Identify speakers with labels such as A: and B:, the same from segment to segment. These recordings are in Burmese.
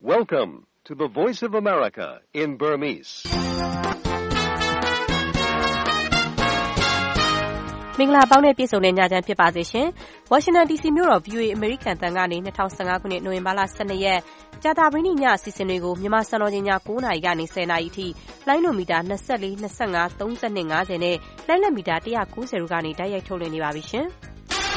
A: Welcome to the Voice of America in Burmese.
B: မင်္ဂလာပေါင်းနဲ့ပြည့်စုံတဲ့ညချမ်းဖြစ်ပါစေရှင်။ Washington DC မြို့တော် VOA American တန်ကနေ2015ခုနှစ်နိုဝင်ဘာလ12ရက်ကြာသပတေးနေ့ညအစီအစဉ်တွေကိုမြန်မာစံတော်ချိန်ည9:00နာရီကနေ10:00နာရီအထိလိုင်းနိုမီတာ24, 25, 32, 50နဲ့လိုင်းလက်မီတာ190တို့ကနေတိုက်ရိုက်ထုတ်လွှင့်နေပါပြီရှင်။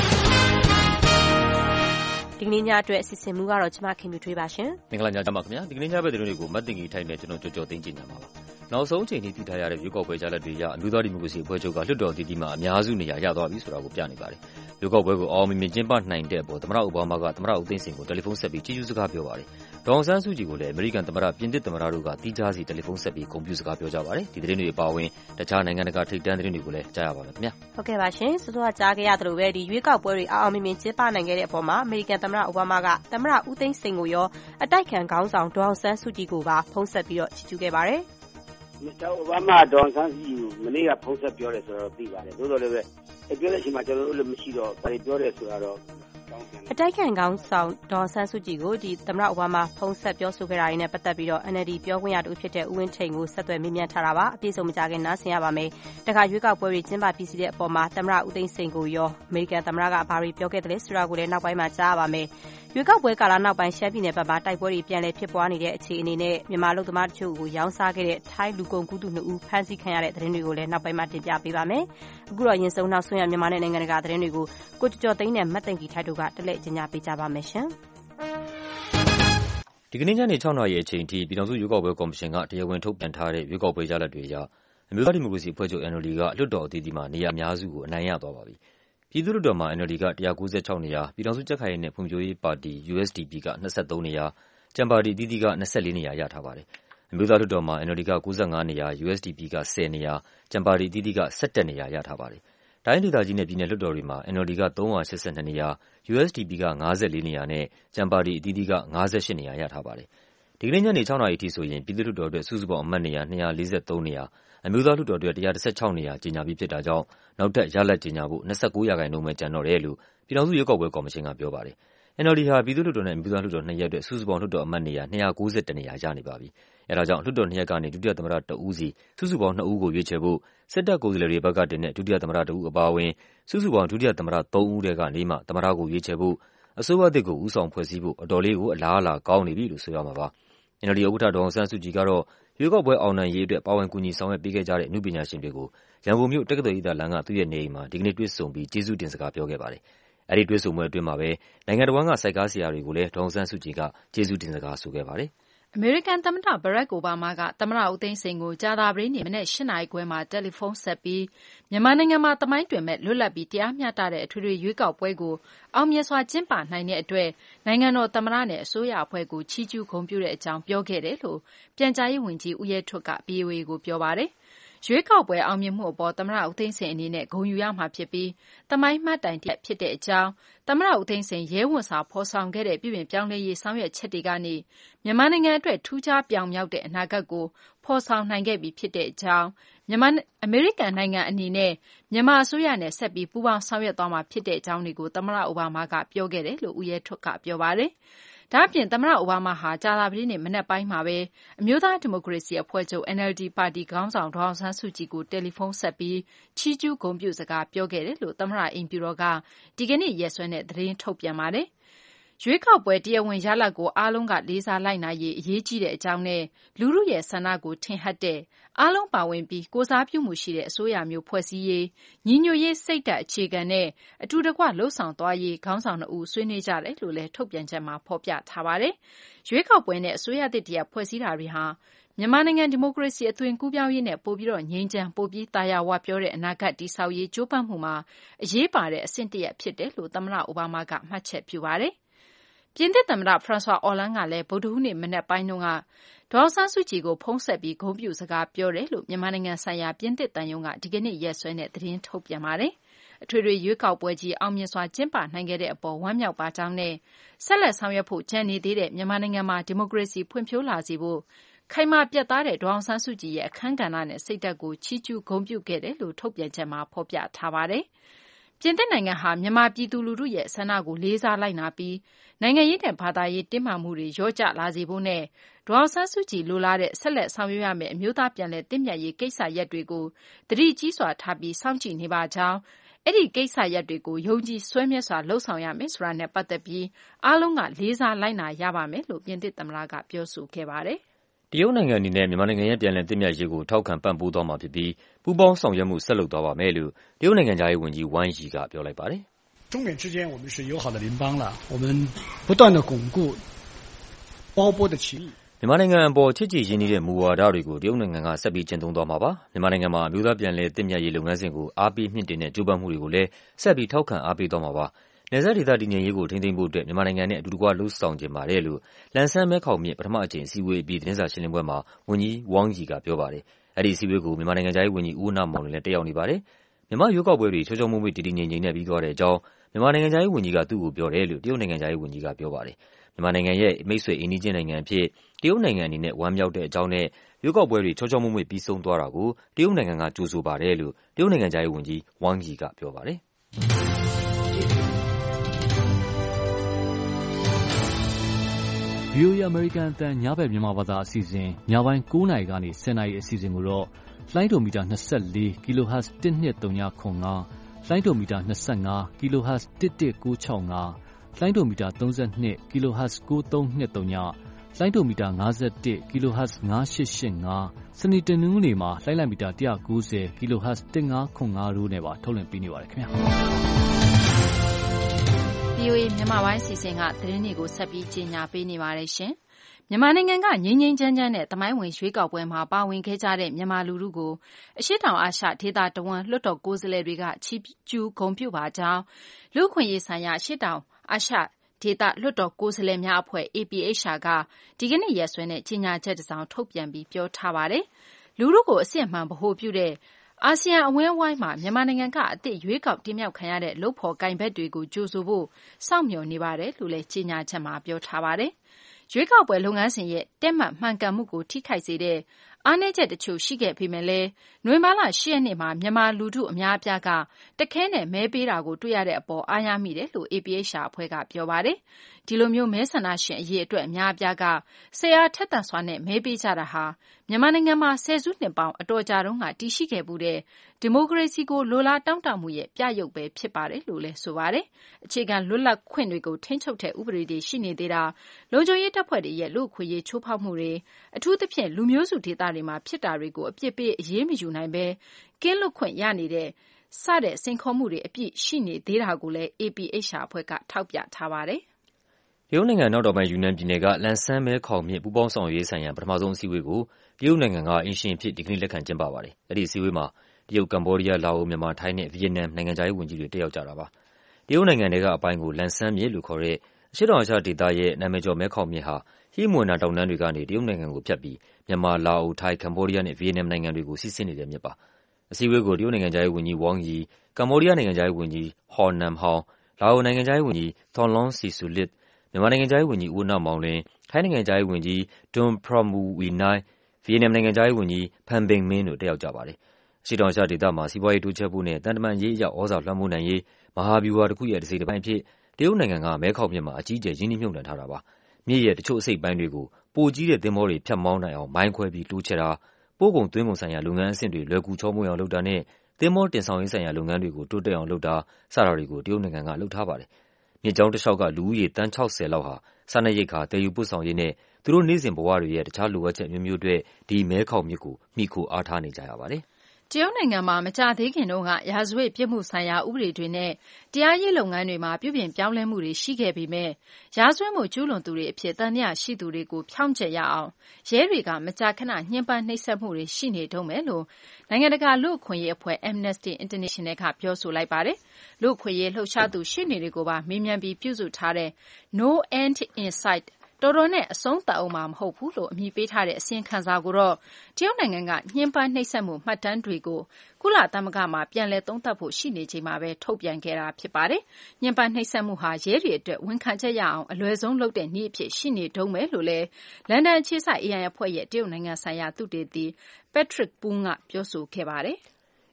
B: ဒီကနေ့ညအတွက်အစီအစဉ်မူကတော့ကျမခင်ဗျူထွေးပါရှင်
C: ။မင်္ဂလာညချမ်းပါခင်ဗျာ။ဒီကနေ့ညဘက်သတင်းတွေကိုမတ်တင်ကြီးထိုင်နဲ့ကျွန်တော်ကြော်သိမ်းကြည့်နေပါပါ။နောက်ဆုံးအချိန်ထိသိထားရတဲ့ရွေးကောက်ပွဲကြားလက်တွေအရအမျိုးသားဒီမိုကရေစီအဖွဲ့ချုပ်ကလွှတ်တော်တည်တည်မှာအများစုနေရာရသွားပြီဆိုတာကိုပြနေပါတယ်။ရွေးကောက်ပွဲကိုအောင်မြင်ကျင်းပနိုင်တဲ့အပေါ်သမ္မတအိုဘားမားကသမ္မတဦးသိန်းစိန်ကိုတယ်လီဖုန်းဆက်ပြီးချီးကျူးစကားပြောပါတယ်။ဒေါ်အောင်ဆန်းစုကြည်ကိုလည်းအမေရိကန်သမ္မတပြင်သစ်သမ္မတတို့ကတီးခြားစီတယ်လီဖုန်းဆက်ပြီးဂုဏ်ပြုစကားပြောကြပါတယ်။ဒီသတင်းတွေအပါအဝင်တခြားနိုင်ငံတကာထိပ်တန်းသတင်းတွေကိုလည်းကြားရပါမယ်ခင်ဗျာ
B: ။ဟုတ်ကဲ့ပါရှင်။စောစောကကြားခဲ့ရသလိုပဲဒီရွေးကောက်ပွဲတွေအောင်မြင်ကျင်းပနိုင်ခဲ့တဲ့အပေါ်မှာအမေရိကန်သမ္မတအိုဘားမားကသမ္မတဦးသိန်းစိန်ကိုရောအတိုက်ခံခေါင်းဆောင်ဒေါ်အောင်ဆန်းစုကြည်ကိုပါဖုန်းဆက်ပြီးတော့ချီးကျူးခဲ့ပါတယ်
D: ။မစ္စတာအိုဘားမားဒေါ်အောင်ဆန်းစုကြည်ကိုမနေ့ကဖုန်းဆက်ပြောတယ်ဆိုတော့သိပါတယ်။သို့တော်လည်းပဲပြောတဲ့အချိန်မှာကျွန်တော်တို့လည်းမရှိတော့ဘာတွေပြောတယ်ဆိုတာတော့
B: အတိုက်ခံခေါင်းဆောင်ဒေါ်အောင်ဆန်းစုကြည်ကိုဒီသမ္မတအိုဘားမားဖုန်းဆက်ပြောဆိုခဲ့တာတွေနဲ့ပတ်သက်ပြီးတော့ NLD ပြောခွင့်ရတူဖြစ်တဲ့ဦးဝင်းထိန်ကိုဆက်သွယ်မေးမြန်းထားတာပါအပြည့်စုံမကြခင်နားဆင်ရပါမယ်။တခါရွေးကောက်ပွဲတွေကျင်းပပြီးစီးတဲ့အပေါ်မှာသမ္မတဦးသိန်းစိန်ကိုရောအမေရိကန်သမ္မတကဘာတွေပြောခဲ့တယ်လဲဆိုတာကိုလည်းနောက်ပိုင်းမှာကြားရပါမယ်။ရွေးကောက်ပွဲကာလနောက်ပိုင်းရှမ်းပြည်နယ်ဘက်မှာတိုက်ပွဲတွေပြန်လည်ဖြစ်ပွားနေတဲ့အခြေအနေနဲ့မြန်မာလူသမားတချို့ကိုရောင်းစားခဲ့တဲ့ထိုင်းလူကုန်ကူးသူ2ဦးဖမ်းဆီးခံရတဲ့သတင်းတွေကိုလည်းနောက်ပိုင်းမှာတင်ပြပေးပါမယ်။အခုတော့ရင်ဆုံးနောက်ဆုံးရမြန်မာနဲ့နိုင်ငံတကာသတင်းတွေကိုကိုကျော်သိန်းနဲ့မတ်တင်ကီထိုက်တို့ကတလဲ့ကျညာပေးကြပါမယ်ရှင်
C: ။ဒီကနေ့ညနေ6:00နာရီအချိန်ထိပြည်ထောင်စုရွေးကောက်ပွဲကော်မရှင်ကတရားဝင်ထုတ်ပြန်ထားတဲ့ရွေးကောက်ပွဲရလဒ်တွေအရအမျိုးသားဒီမိုကရေစီအဖွဲ့ချုပ် NLD ကလွှတ်တော်အသီးသီးမှာနေရာအများစုကိုအနိုင်ရသွားပါပြီ။ပြည်သူ့လွှတ်တော်မှာ NLD က196နေရာ၊ပြည်ထောင်စုကြံ့ခိုင်ရေးနဲ့ဖွံ့ဖြိုးရေးပါတီ USDP က23နေရာ၊ကျန်ပါတီအသီးသီးက24နေရာရထားပါတယ်။အမျိုးသားလွှတ်တော်မှာ NLD က95နေရာ၊ USDP က10နေရာ၊ကျန်ပါတီအသီးသီးက17နေရာရထားပါတယ်။တိုင်းဒေသကြီးနဲ့ပြည်နယ်လွှတ်တော်တွေမှာ NLD က382နေရာ၊ USDP က54နေရာနဲ့ကျန်ပါတီအသီးသီးက58နေရာရထားပါတယ်။ဒီကနေ့ညနေ6:00နာရီထိဆိုရင်ပြည်သူ့လွှတ်တော်အတွက်စုစုပေါင်းအမတ်နေရာ243နေရာ၊အမျိုးသားလွှတ်တော်အတွက်116နေရာကြေညာပြီးဖြစ်တာကြောင့်နောက်ထပ်ရလဒ်ကြေညာဖို့29%ပဲကျန်တော့တယ်လို့ပြည်ထောင်စုရွေးကောက်ပွဲကော်မရှင်ကပြောပါတယ်။ NLD ဟာပြည်သူ့လွှတ်တော်နဲ့အမျိုးသားလွှတ်တော်2ရပ်အတွက်စုစုပေါင်းလွှတ်တော်အမတ်နေရာ291နေရာရနေပါပြီ။အဲဒါကြောင့်လွှတ်တော်2ရပ်ကနေဒုတိယသမ္မတ1ဦးစီစုစုပေါင်း2ဦးကိုရွေးချယ်ဖို့စစ်တပ်ကိုယ်စားလှယ်တွေဘက်ကတင်တဲ့ဒုတိယသမ္မတ1ဦးအပါအဝင်စုစုပေါင်းဒုတိယသမ္မတ3ဦးထဲကနေမှသမ္မတကိုရွေးချယ်ဖို့အစိုးရသစ်ကိုဦးဆောင်ဖွဲ့စည်းဖို့အတော်လေးကိုအလားအလာကောင်းနေပြီလို့ဆိုရမှာပါ။ NLD ဥက္ကဋ္ဌဒေါ်အောင်ဆန်းစုကြည်ကတော့ရွေးကောက်ပွဲအောင်နိုင်ရေးအတွက်ပါဝင်ကူညီဆောင်ရွက်ပေးခဲ့ကြတဲ့အနုပညာရှင်တွေကိုရန်ကုန်မြို့တက္ကသိုလ်ရိပ်သာလမ်းကသူ့ရဲ့နေအိမ်မှာဒီကနေ့တွေ့ဆုံပြီးကျေးဇူးတင်စကားပြောခဲ့ပါတယ်။အဲဒီတွေ့ဆုံပွဲအတွင်းမှာပဲနိုင်ငံတော်ကစိုက်ကားဆရာတွေကိုလည်းဒေါ်အောင်ဆန်းစုကြည်ကကျေးဇူးတင်စကားဆိုခဲ့ပါတယ်
E: ။အမေရိကန်သမ္မတဘရက်အိုဘားမားကသမ္မတဦးသိန်းစိန်ကိုကြာသပတေးနေ့မနက်8:00နာရီခွဲမှာတယ်လီဖုန်းဆက်ပြီးမြန်မာနိုင်ငံမှာသမိုင်းတွင်မဲ့လွတ်လပ်ပြီးတရားမျှတတဲ့အထွေထွေရွေးကောက်ပွဲကိုအောင်မြင်စွာကျင်းပနိုင်တဲ့အတွက်နိုင်ငံတော်သမ္မတနဲ့အစိုးရအဖွဲ့ကိုချီးကျူးဂုဏ်ပြုတဲ့အကြောင်းပြောခဲ့တယ်လို့ပြန်ကြားရေးဝန်ကြီးဦးရဲထွဋ်က VOA ကိုပြောပါတယ်။ရွေးကောက်ပွဲအောင်မြင်မှုအပေါ်သမ္မတဦးသိန်းစိန်အနေနဲ့ဂုဏ်ယူရမှာဖြစ်ပြီးသမိုင်းမှတ်တိုင်တရပ်ဖြစ်တဲ့အကြောင်းသမ္မတဦးသိန်းစိန်ရဲဝံ့စွာဖော်ဆောင်ခဲ့တဲ့ပြုပြင်ပြောင်းလဲရေးဆောင်ရွက်ချက်တွေကနေမြန်မာနိုင်ငံအတွက်ထူးခြားပြောင်မြောက်တဲ့အနာဂတ်ကိုဖော်ဆောင်နိုင်ခဲ့ပြီဖြစ်တဲ့အကြောင်းအမေရိကန်နိုင်ငံအနေနဲ့မြန်မာအစိုးရနဲ့ဆက်ပြီးပူးပေါင်းဆောင်ရွက်သွားမှာဖြစ်တဲ့အကြောင်းတွေကိုသမ္မတအိုဘားမားကပြောခဲ့တယ်လို့ဦးရဲထွဋ်ကပြောပါတယ်။ဒါ့အပြင်သမ္မတအိုဘားမားဟာကြာသပတေးနေ့မနက်ပိုင်းမှာပဲအမျိုးသားဒီမိုကရေစီအဖွဲ့ချုပ် NLD ပါတီခေါင်းဆောင်ဒေါ်အောင်ဆန်းစုကြည်ကိုတယ်လီဖုန်းဆက်ပြီးချီးကျူးဂုဏ်ပြုစကားပြောခဲ့တယ်လို့သမ္မတအိမ်ဖြူတော်ကဒီကနေ့ရက်စွဲနဲ့သတင်းထုတ်ပြန်ပါတယ်။ရွေးကောက်ပွဲတရားဝင်ရလဒ်ကိုအားလုံးကလေးစားလိုက်နာရေးအရေးကြီးတဲ့အကြောင်းနဲ့လူထုရဲ့ဆန္ဒကိုထင်ဟပ်တဲ့အားလုံးပါဝင်ပြီးကိုယ်စားပြုမှုရှိတဲ့အစိုးရမျိုးဖွဲ့စည်းရေးညီညွတ်ရေးစိတ်ဓာတ်အခြေခံနဲ့အတူတကွလှုပ်ဆောင်သွားရေးခေါင်းဆောင်2ဦးဆွေးနွေးကြတယ်လို့လည်းထုတ်ပြန်ချက်မှာဖော်ပြထားပါတယ်။ရွေးကောက်ပွဲနဲ့အစိုးရသစ်တရပ်ဖွဲ့စည်းတာတွေဟာမြန်မာနိုင်ငံဒီမိုကရေစီအသွင်ကူးပြောင်းရေးနဲ့ပိုပြီးငြိမ်းချမ်းပိုပြီးသာယာဝပြောတဲ့အနာဂတ်တည်ဆောက်ရေးကြိုးပမ်းမှုမှာအရေးပါတဲ့အဆင့်တရပ်ဖြစ်တယ်လို့သမ္မတအိုဘားမားကမှတ်ချက်ပြုပါတယ်။ပြင်သစ်သမ္မတ François Hollande ကလည်းဗုဒ္ဓဟူးနေ့မနက်ပိုင်းတုန်းကဒေါ်အောင်ဆန်းစုကြည်ကိုဖုန်းဆက်ပြီးဂုဏ်ပြုစကားပြောတယ်လို့မြန်မာနိုင်ငံဆိုင်ရာပြင်သစ်သံရုံးကဒီကနေ့ရက်စွဲနဲ့သတင်းထုတ်ပြန်ပါတယ်။အထွေထွေရွေးကောက်ပွဲကြီးအောင်မြင်စွာကျင်းပနိုင်ခဲ့တဲ့အပေါ်ဝမ်းမြောက်ပါကြောင်းနဲ့ဆက်လက်ဆောင်ရွက်ဖို့ကျန်နေသေးတဲ့မြန်မာနိုင်ငံမှာဒီမိုကရေစီဖွံ့ဖြိုးလာစေဖို့ခိုင်မာပြတ်သားတဲ့ဒေါ်အောင်ဆန်းစုကြည်ရဲ့အခန်းကဏ္ဍနဲ့စိတ်ဓာတ်ကိုချီးကျူးဂုဏ်ပြုခဲ့တယ်လို့ထုတ်ပြန်ချက်မှာဖော်ပြထားပါတယ်။ပြင်သစ်နိုင်ငံဟာမြန်မာပြည်သူလူထုရဲ့ဆန္ဒကိုလေးစားလိုက်နာပြီးနိုင်ငံရေးနဲ့ဘာသာရေးတင်းမာမှုတွေလျော့ကျလာစေဖို့နဲ့ဒေါ်အောင်ဆန်းစုကြည်လိုလားတဲ့ဆက်လက်ဆောင်ရွက်ရမယ့်အမျိုးသားပြန်လည်သင့်မြတ်ရေးကိစ္စရပ်တွေကိုသတိကြီးစွာထားပြီးစောင့်ကြည့်နေပါကြောင်းအဲ့ဒီကိစ္စရပ်တွေကိုယုံကြည်စွဲမြဲစွာလှုပ်ဆောင်ရမယ်ဆိုတာနဲ့ပတ်သက်ပြီးအားလုံးကလေးစားလိုက်နာရပါမယ်လို့ပြင်သစ်သမ္မတကပြောဆိုခဲ့ပါတယ်
C: တရုတ်နိုင်ငံအနေနဲ့မြန်မာနိုင်ငံရဲ့ပြန်လည်သင့်မြတ်ရေးကိုထောက်ခံပံ့ပိုးသွားမှာဖြစ်ပြီးပူးပေါင်းဆောင်ရွက်မှုဆက်လုပ်သွားပါမယ်လို့တရုတ်နိုင်ငံသားရေးဝန်ကြီးဝမ်ယီကပြောလိုက်ပါတယ်
F: 中缅之间我们是友好的邻邦了，我们不断的巩固包波的情谊。
C: မြန်မာနိုင်ငံအပေါ်ချစ်ကြည်ရင်းနှီးတဲ့မူဝါဒတွေကိုတရုတ်နိုင်ငံကဆက်ပြီးကျင့်သုံးသွားမှာပါ။မြန်မာနိုင်ငံမှာအမျိုးသားပြန်လည်သင့်မြတ်ရေးလုပ်ငန်းစဉ်ကိုအားပေးမြှင့်တင်တဲ့ကြိုးပမ်းမှုတွေကိုလည်းဆက်ပြီးထောက်ခံအားပေးသွားမှာပါ။နယ်စပ်ဒေသတည်ငြိမ်ရေးကိုထိန်းသိမ်းဖို့အတွက်မြန်မာနိုင်ငံနဲ့အတူတကွလှုပ်ဆောင်ခြင်းပါတယ်လို့လန်ဆန်းမဲခေါင်မြစ်ပထမအကြိမ်အစည်းအဝေးအပြီးသတင်းစာရှင်းလင်းပွဲမှာဝန်ကြီးဝမ်ယီကပြောပါတယ်။အဲဒီအစည်းအဝေးကိုမြန်မာနိုင်ငံသားရေးဝန်ကြီးဦးဝဏ္ဏမောင်လွင်လည်းတက်ရောက်နေပါတယ်။မြန်မာရွေးကောက်ပွဲတွေချောချောမွေ့မွေ့တည်တည်ငြိမ်ငြိမ်နဲ့ပြီးသွားတဲ့အကြောင်းမြန်မာနိုင်ငံသားရေးဝန်ကြီးကသူ့ကိုပြောတယ်လို့တရုတ်နိုင်ငံသားရေးဝန်ကြီးကပြောပါတယ်။မြန်မာနိုင်ငံရဲ့မိတ်ဆွေအိမ်နီးချင်းနိုင်ငံအဖြစ်တရုတ်နိုင်ငံအနေနဲ့ဝမ်းမြောက်တဲ့အကြောင်းနဲ့ရွေးကောက်ပွဲတွေချောချောမွေ့မွေ့ပြီးဆုံးသွားတာကိုတရုတ်နိုင်ငံကကြိုဆိုပါတယ်လို့တရုတ်နိုင်ငံသားရေးဝန်ကြီးဝမ်ယီကပြောပါတယ်
G: ။ VOA American အသံညဘက်မြန်မာဘာသာအစီအစဉ်ညပိုင်း9:00 နာရီကနေ10:00 နာရီအစီအစဉ်ကိုတော့လိုင်းဒိုမီတာ24 kHz 12395လိုင်းဒိုမီတာ25 kHz 11965လိုင်းဒိုမီတာ32 kHz 9323လိုင်းဒိုမီတာ51 kHz 9885စနေတနင်္ဂနွေနေ့မှာလိုင်းလိုက်မီတာ190 kHz 1505တို့နဲ့ပါထုတ်လွှင့်ပေးနေပါတယ်ခင်ဗျာ
E: VOA မြန်မာပိုင်းစီစဉ်ကသတင်းတွေကိုဆက်ပြီးကြီးညာပေးနေပါတယ်ရှင်မြန်မာနိုင်ငံကငြိမ်းငြိမ်းချမ်းချမ်းနဲ့သမိုင်းဝင်ရွေးကောက်ပွဲမှာပါဝင်ခဲ့ကြတဲ့မြန်မာလူထုကိုအရှေ့တောင်အာရှဒေသတဝန်းလွှတ်တော်ကိုယ်စားလှယ်တွေကချီးကျူးဂုဏ်ပြုပါကြောင်းလူ့အခွင့်အရေးဆိုင်ရာအရှေ့တောင်အာရှဒေသလွှတ်တော်ကိုယ်စားလှယ်များအဖွဲ့ APHR ကဒီကနေ့ရက်စွဲနဲ့ကြေညာချက်တစ်စောင်ထုတ်ပြန်ပြီးပြောထားပါတယ်။လူထုကိုအစစ်အမှန်ဗဟိုပြုတဲ့အာဆီယံအဝန်းအဝိုင်းမှာမြန်မာနိုင်ငံကအသစ်ရွေးကောက်တင်မြှောက်ခံရတဲ့လုပ်ဖော်ကိုင်ဘက်တွေကိုကြိုဆိုဖို့စောင့်မျှော်နေပါတယ်လို့လည်းကြေညာချက်မှာပြောထားပါတယ်။ရွေးကောက်ပွဲလုပ်ငန်းစဉ်ရဲ့တက်မှတ်မှန်ကန်မှုကိုထိခိုက်စေတဲ့အားနည်းချက်တချို့ရှိခဲ့ပေမဲ့လည်းနိုဝင်ဘာလ10 ရက်နေ့မှာမြန်မာလူထုအများအပြားကတခဲနဲ့မဲပေးတာကိုတွေ့ရတဲ့အပေါ်အားရမိတယ်လို့ APHR အဖွဲ့ကပြောပါတယ်။ဒီလိုမျိုးမဲဆန္ဒရှင်အရေးအတွက်အများအပြားကဆရာထက်သန်စွာနဲ့မဲပေးကြတာဟာမြန်မာနိုင်ငံမှာဆယ်စုနှစ်ပေါင်းအတော်ကြာတုန်းကတည်ရှိခဲ့မှုတဲ့ဒီမိုကရေစီကိုလိုလားတောင့်တမှုရဲ့ပြရုပ်ပဲဖြစ်ပါတယ်လို့လည်းဆိုပါတယ်။အခြေခံလွတ်လပ်ခွင့်တွေကိုထိန်းချုပ်တဲ့ဥပဒေတွေရှိနေသေးတာလုံခြုံရေးတပ်ဖွဲ့တွေရဲ့လူ့အခွင့်အရေးချိုးဖောက်မှုတွေအထူးသဖြင့်လူမျိုးစုဒေသတွေမှာဖြစ်တာတွေကိုအပြစ်ပေးအရေးမယူနိုင်ဘဲကင်းလွတ်ခွင့်ရနေတဲ့စတဲ့စိန်ခေါ်မှုတွေအပြည့်ရှိနေသေးတာကိုလည်း APHR အဖွဲ့ကထောက်ပြထားပါတယ်
C: ။တရုတ်နိုင်ငံနောက်တော်ပိုင်းယူနန်ပြည်နယ်ကလန်ဆန်းမဲခေါင်မြစ်ပူးပေါင်းဆောင်ရွက်ရေးဆိုင်ရာပထမဆုံးအစည်းအဝေးကိုတရုတ်နိုင်ငံကအင်ရှင်အဖြစ်ဒီကနေ့လက်ခံကျင်းပပါတယ်။အဲဒီအစည်းအဝေးမှာတရုတ်၊ကမ္ဘောဒီးယား၊လာအို၊မြန်မာ၊ထိုင်းနဲ့ဗီယက်နမ်နိုင်ငံခြားရေးဝန်ကြီးတွေတက်ရောက်ကြတာပါ။တရုတ်နိုင်ငံထဲကအပိုင်းကိုလန်ဆန်းမြစ်လို့ခေါ်တဲ့အရှေ့တောင်အာရှဒေသရဲ့နာမည်ကျော်မဲခေါင်မြစ်ဟာဟိမဝန္တာတောင်တန်းတွေကနေတရုတ်နိုင်ငံကိုဖြတ်ပြီးမြန်မာ၊လာအို၊ထိုင်း၊ကမ္ဘောဒီးယားနဲ့ဗီယက်နမ်နိုင်ငံတွေကိုစီးဆင်းနေတဲ့မြစ်ပါ။အစည်းအဝေးကိုတရုတ်နိုင်ငံခြားရေးဝန်ကြီးဝမ်ယီ၊ကမ္ဘောဒီးယားနိုင်ငံခြားရေးဝန်ကြီးဟော်နမ်ဟောင်၊လာအိုနိုင်ငံခြားရေးဝန်ကြီးထွန်လွန်းစီဆူလစ်၊မြန်မာနိုင်ငံခြားရေးဝန်ကြီးဦးဝဏ္ဏမောင်လွင်၊ထိုင်းနိုင်ငံခြားရေးဝန်ကြီးဒွန်ပရမူဝီနိုင်း၊ဗီယက်နမ်နိုင်ငံခြားရေးဝန်ကြီးဖန်ဘင်မင်းတို့တက်ရောက်ကြပါတယ်။အရှေ့တောင်အာရှဒေသမှာစီးပွားရေးတိုးချဲ့ဖို့နဲ့သံတမန်ရေးအရသြဇာလွှမ်းမိုးနိုင်ရေးမဟာဗျူဟာတစ်ခုရဲ့တစိတ်တပိုင်းအဖြစ်တရုတ်နိုင်ငံကမဲခေါင်မြစ်မှာအကြီးအကျယ်ရင်းနှီးမြှုပ်နှံထားတာပါ။မြစ်ရဲ့တချို့အစိတ်ပိုင်းတွေကိုပိုကြီးတဲ့သင်္ဘောတွေဖြတ်မောင်းနိုင်အောင်မိုင်းခွဲပြီးတိုးချဲ့တာ၊ပို့ကုန်သွင်းကုန်ဆိုင်ရာလုပ်ငန်းအဆင့်တွေလွယ်ကူချောမွေ့အောင်လုပ်တာနဲ့သင်္ဘောတင်ဆောင်ရေးဆိုင်ရာလုပ်ငန်းတွေကိုတိုးတက်အောင်လုပ်တာစတာတွေကိုတရုတ်နိုင်ငံကလုပ်ထားပါတယ်။မြစ်ကြောင်းတစ်လျှောက်ကလူဦးရေသန်း60လောက်ဟာစားနပ်ရိက္ခာသယ်ယူပို့ဆောင်ရေးနဲ့သူတို့နေ့စဉ်ဘဝတွေရဲ့တခြားလိုအပ်ချက်မျိုးမျိုးအတွက်ဒီမဲခေါင်မြစ်ကိုမှီခိုအားထားနေကြရပါတယ်။
E: တရုတ်နိုင်ငံမှာမကြာသေးခင်တုန်းကရာဇဝတ်ပြစ်မှုဆိုင်ရာဥပဒေတွေနဲ့တရားရေးလုပ်ငန်းတွေမှာပြုပြင်ပြောင်းလဲမှုတွေရှိခဲ့ပေမဲ့ရာဇဝတ်မှုကျူးလွန်သူတွေအဖြစ်သံသယရှိသူတွေကိုဖြောင့်ချက်ရအောင်ရဲတွေကမကြာခဏညှဉ်းပန်းနှိပ်စက်မှုတွေရှိနေတုန်းပဲလို့နိုင်ငံတကာလူ့အခွင့်အရေးအဖွဲ့ Amnesty International ကပြောဆိုလိုက်ပါတယ်။လူ့အခွင့်အရေးလှုပ်ရှားသူရှေ့နေတွေကိုပါမေးမြန်းပြီးပြုစုထားတဲ့ No End in Sightတော်တော်နဲ့အဆုံးသတ်အောင်မှာမဟုတ်ဘူးလို့အမည်ပေးထားတဲ့အစီရင်ခံစာကိုတော့တရုတ်နိုင်ငံကညှဉ်းပန်းနှိပ်စက်မှုမှတ်တမ်းတွေကိုကုလသမဂ္ဂမှာပြန်လည်သုံးသပ်ဖို့ရှိနေချိန်မှာပဲထုတ်ပြန်ခဲ့တာဖြစ်ပါတယ်။ညှဉ်းပန်းနှိပ်စက်မှုဟာရဲတွေအတွက်ဝန်ခံချက်ရအောင်အလွယ်ဆုံးလုပ်တဲ့နည်းအဖြစ်ရှိနေတုန်းပဲလို့လည်းလန်ဒန်အခြေစိုက် AI အဖွဲ့ရဲ့တရုတ်နိုင်ငံဆိုင်ရာသုတေသီ Patrick Poon ကပြောဆိုခဲ့ပါတယ်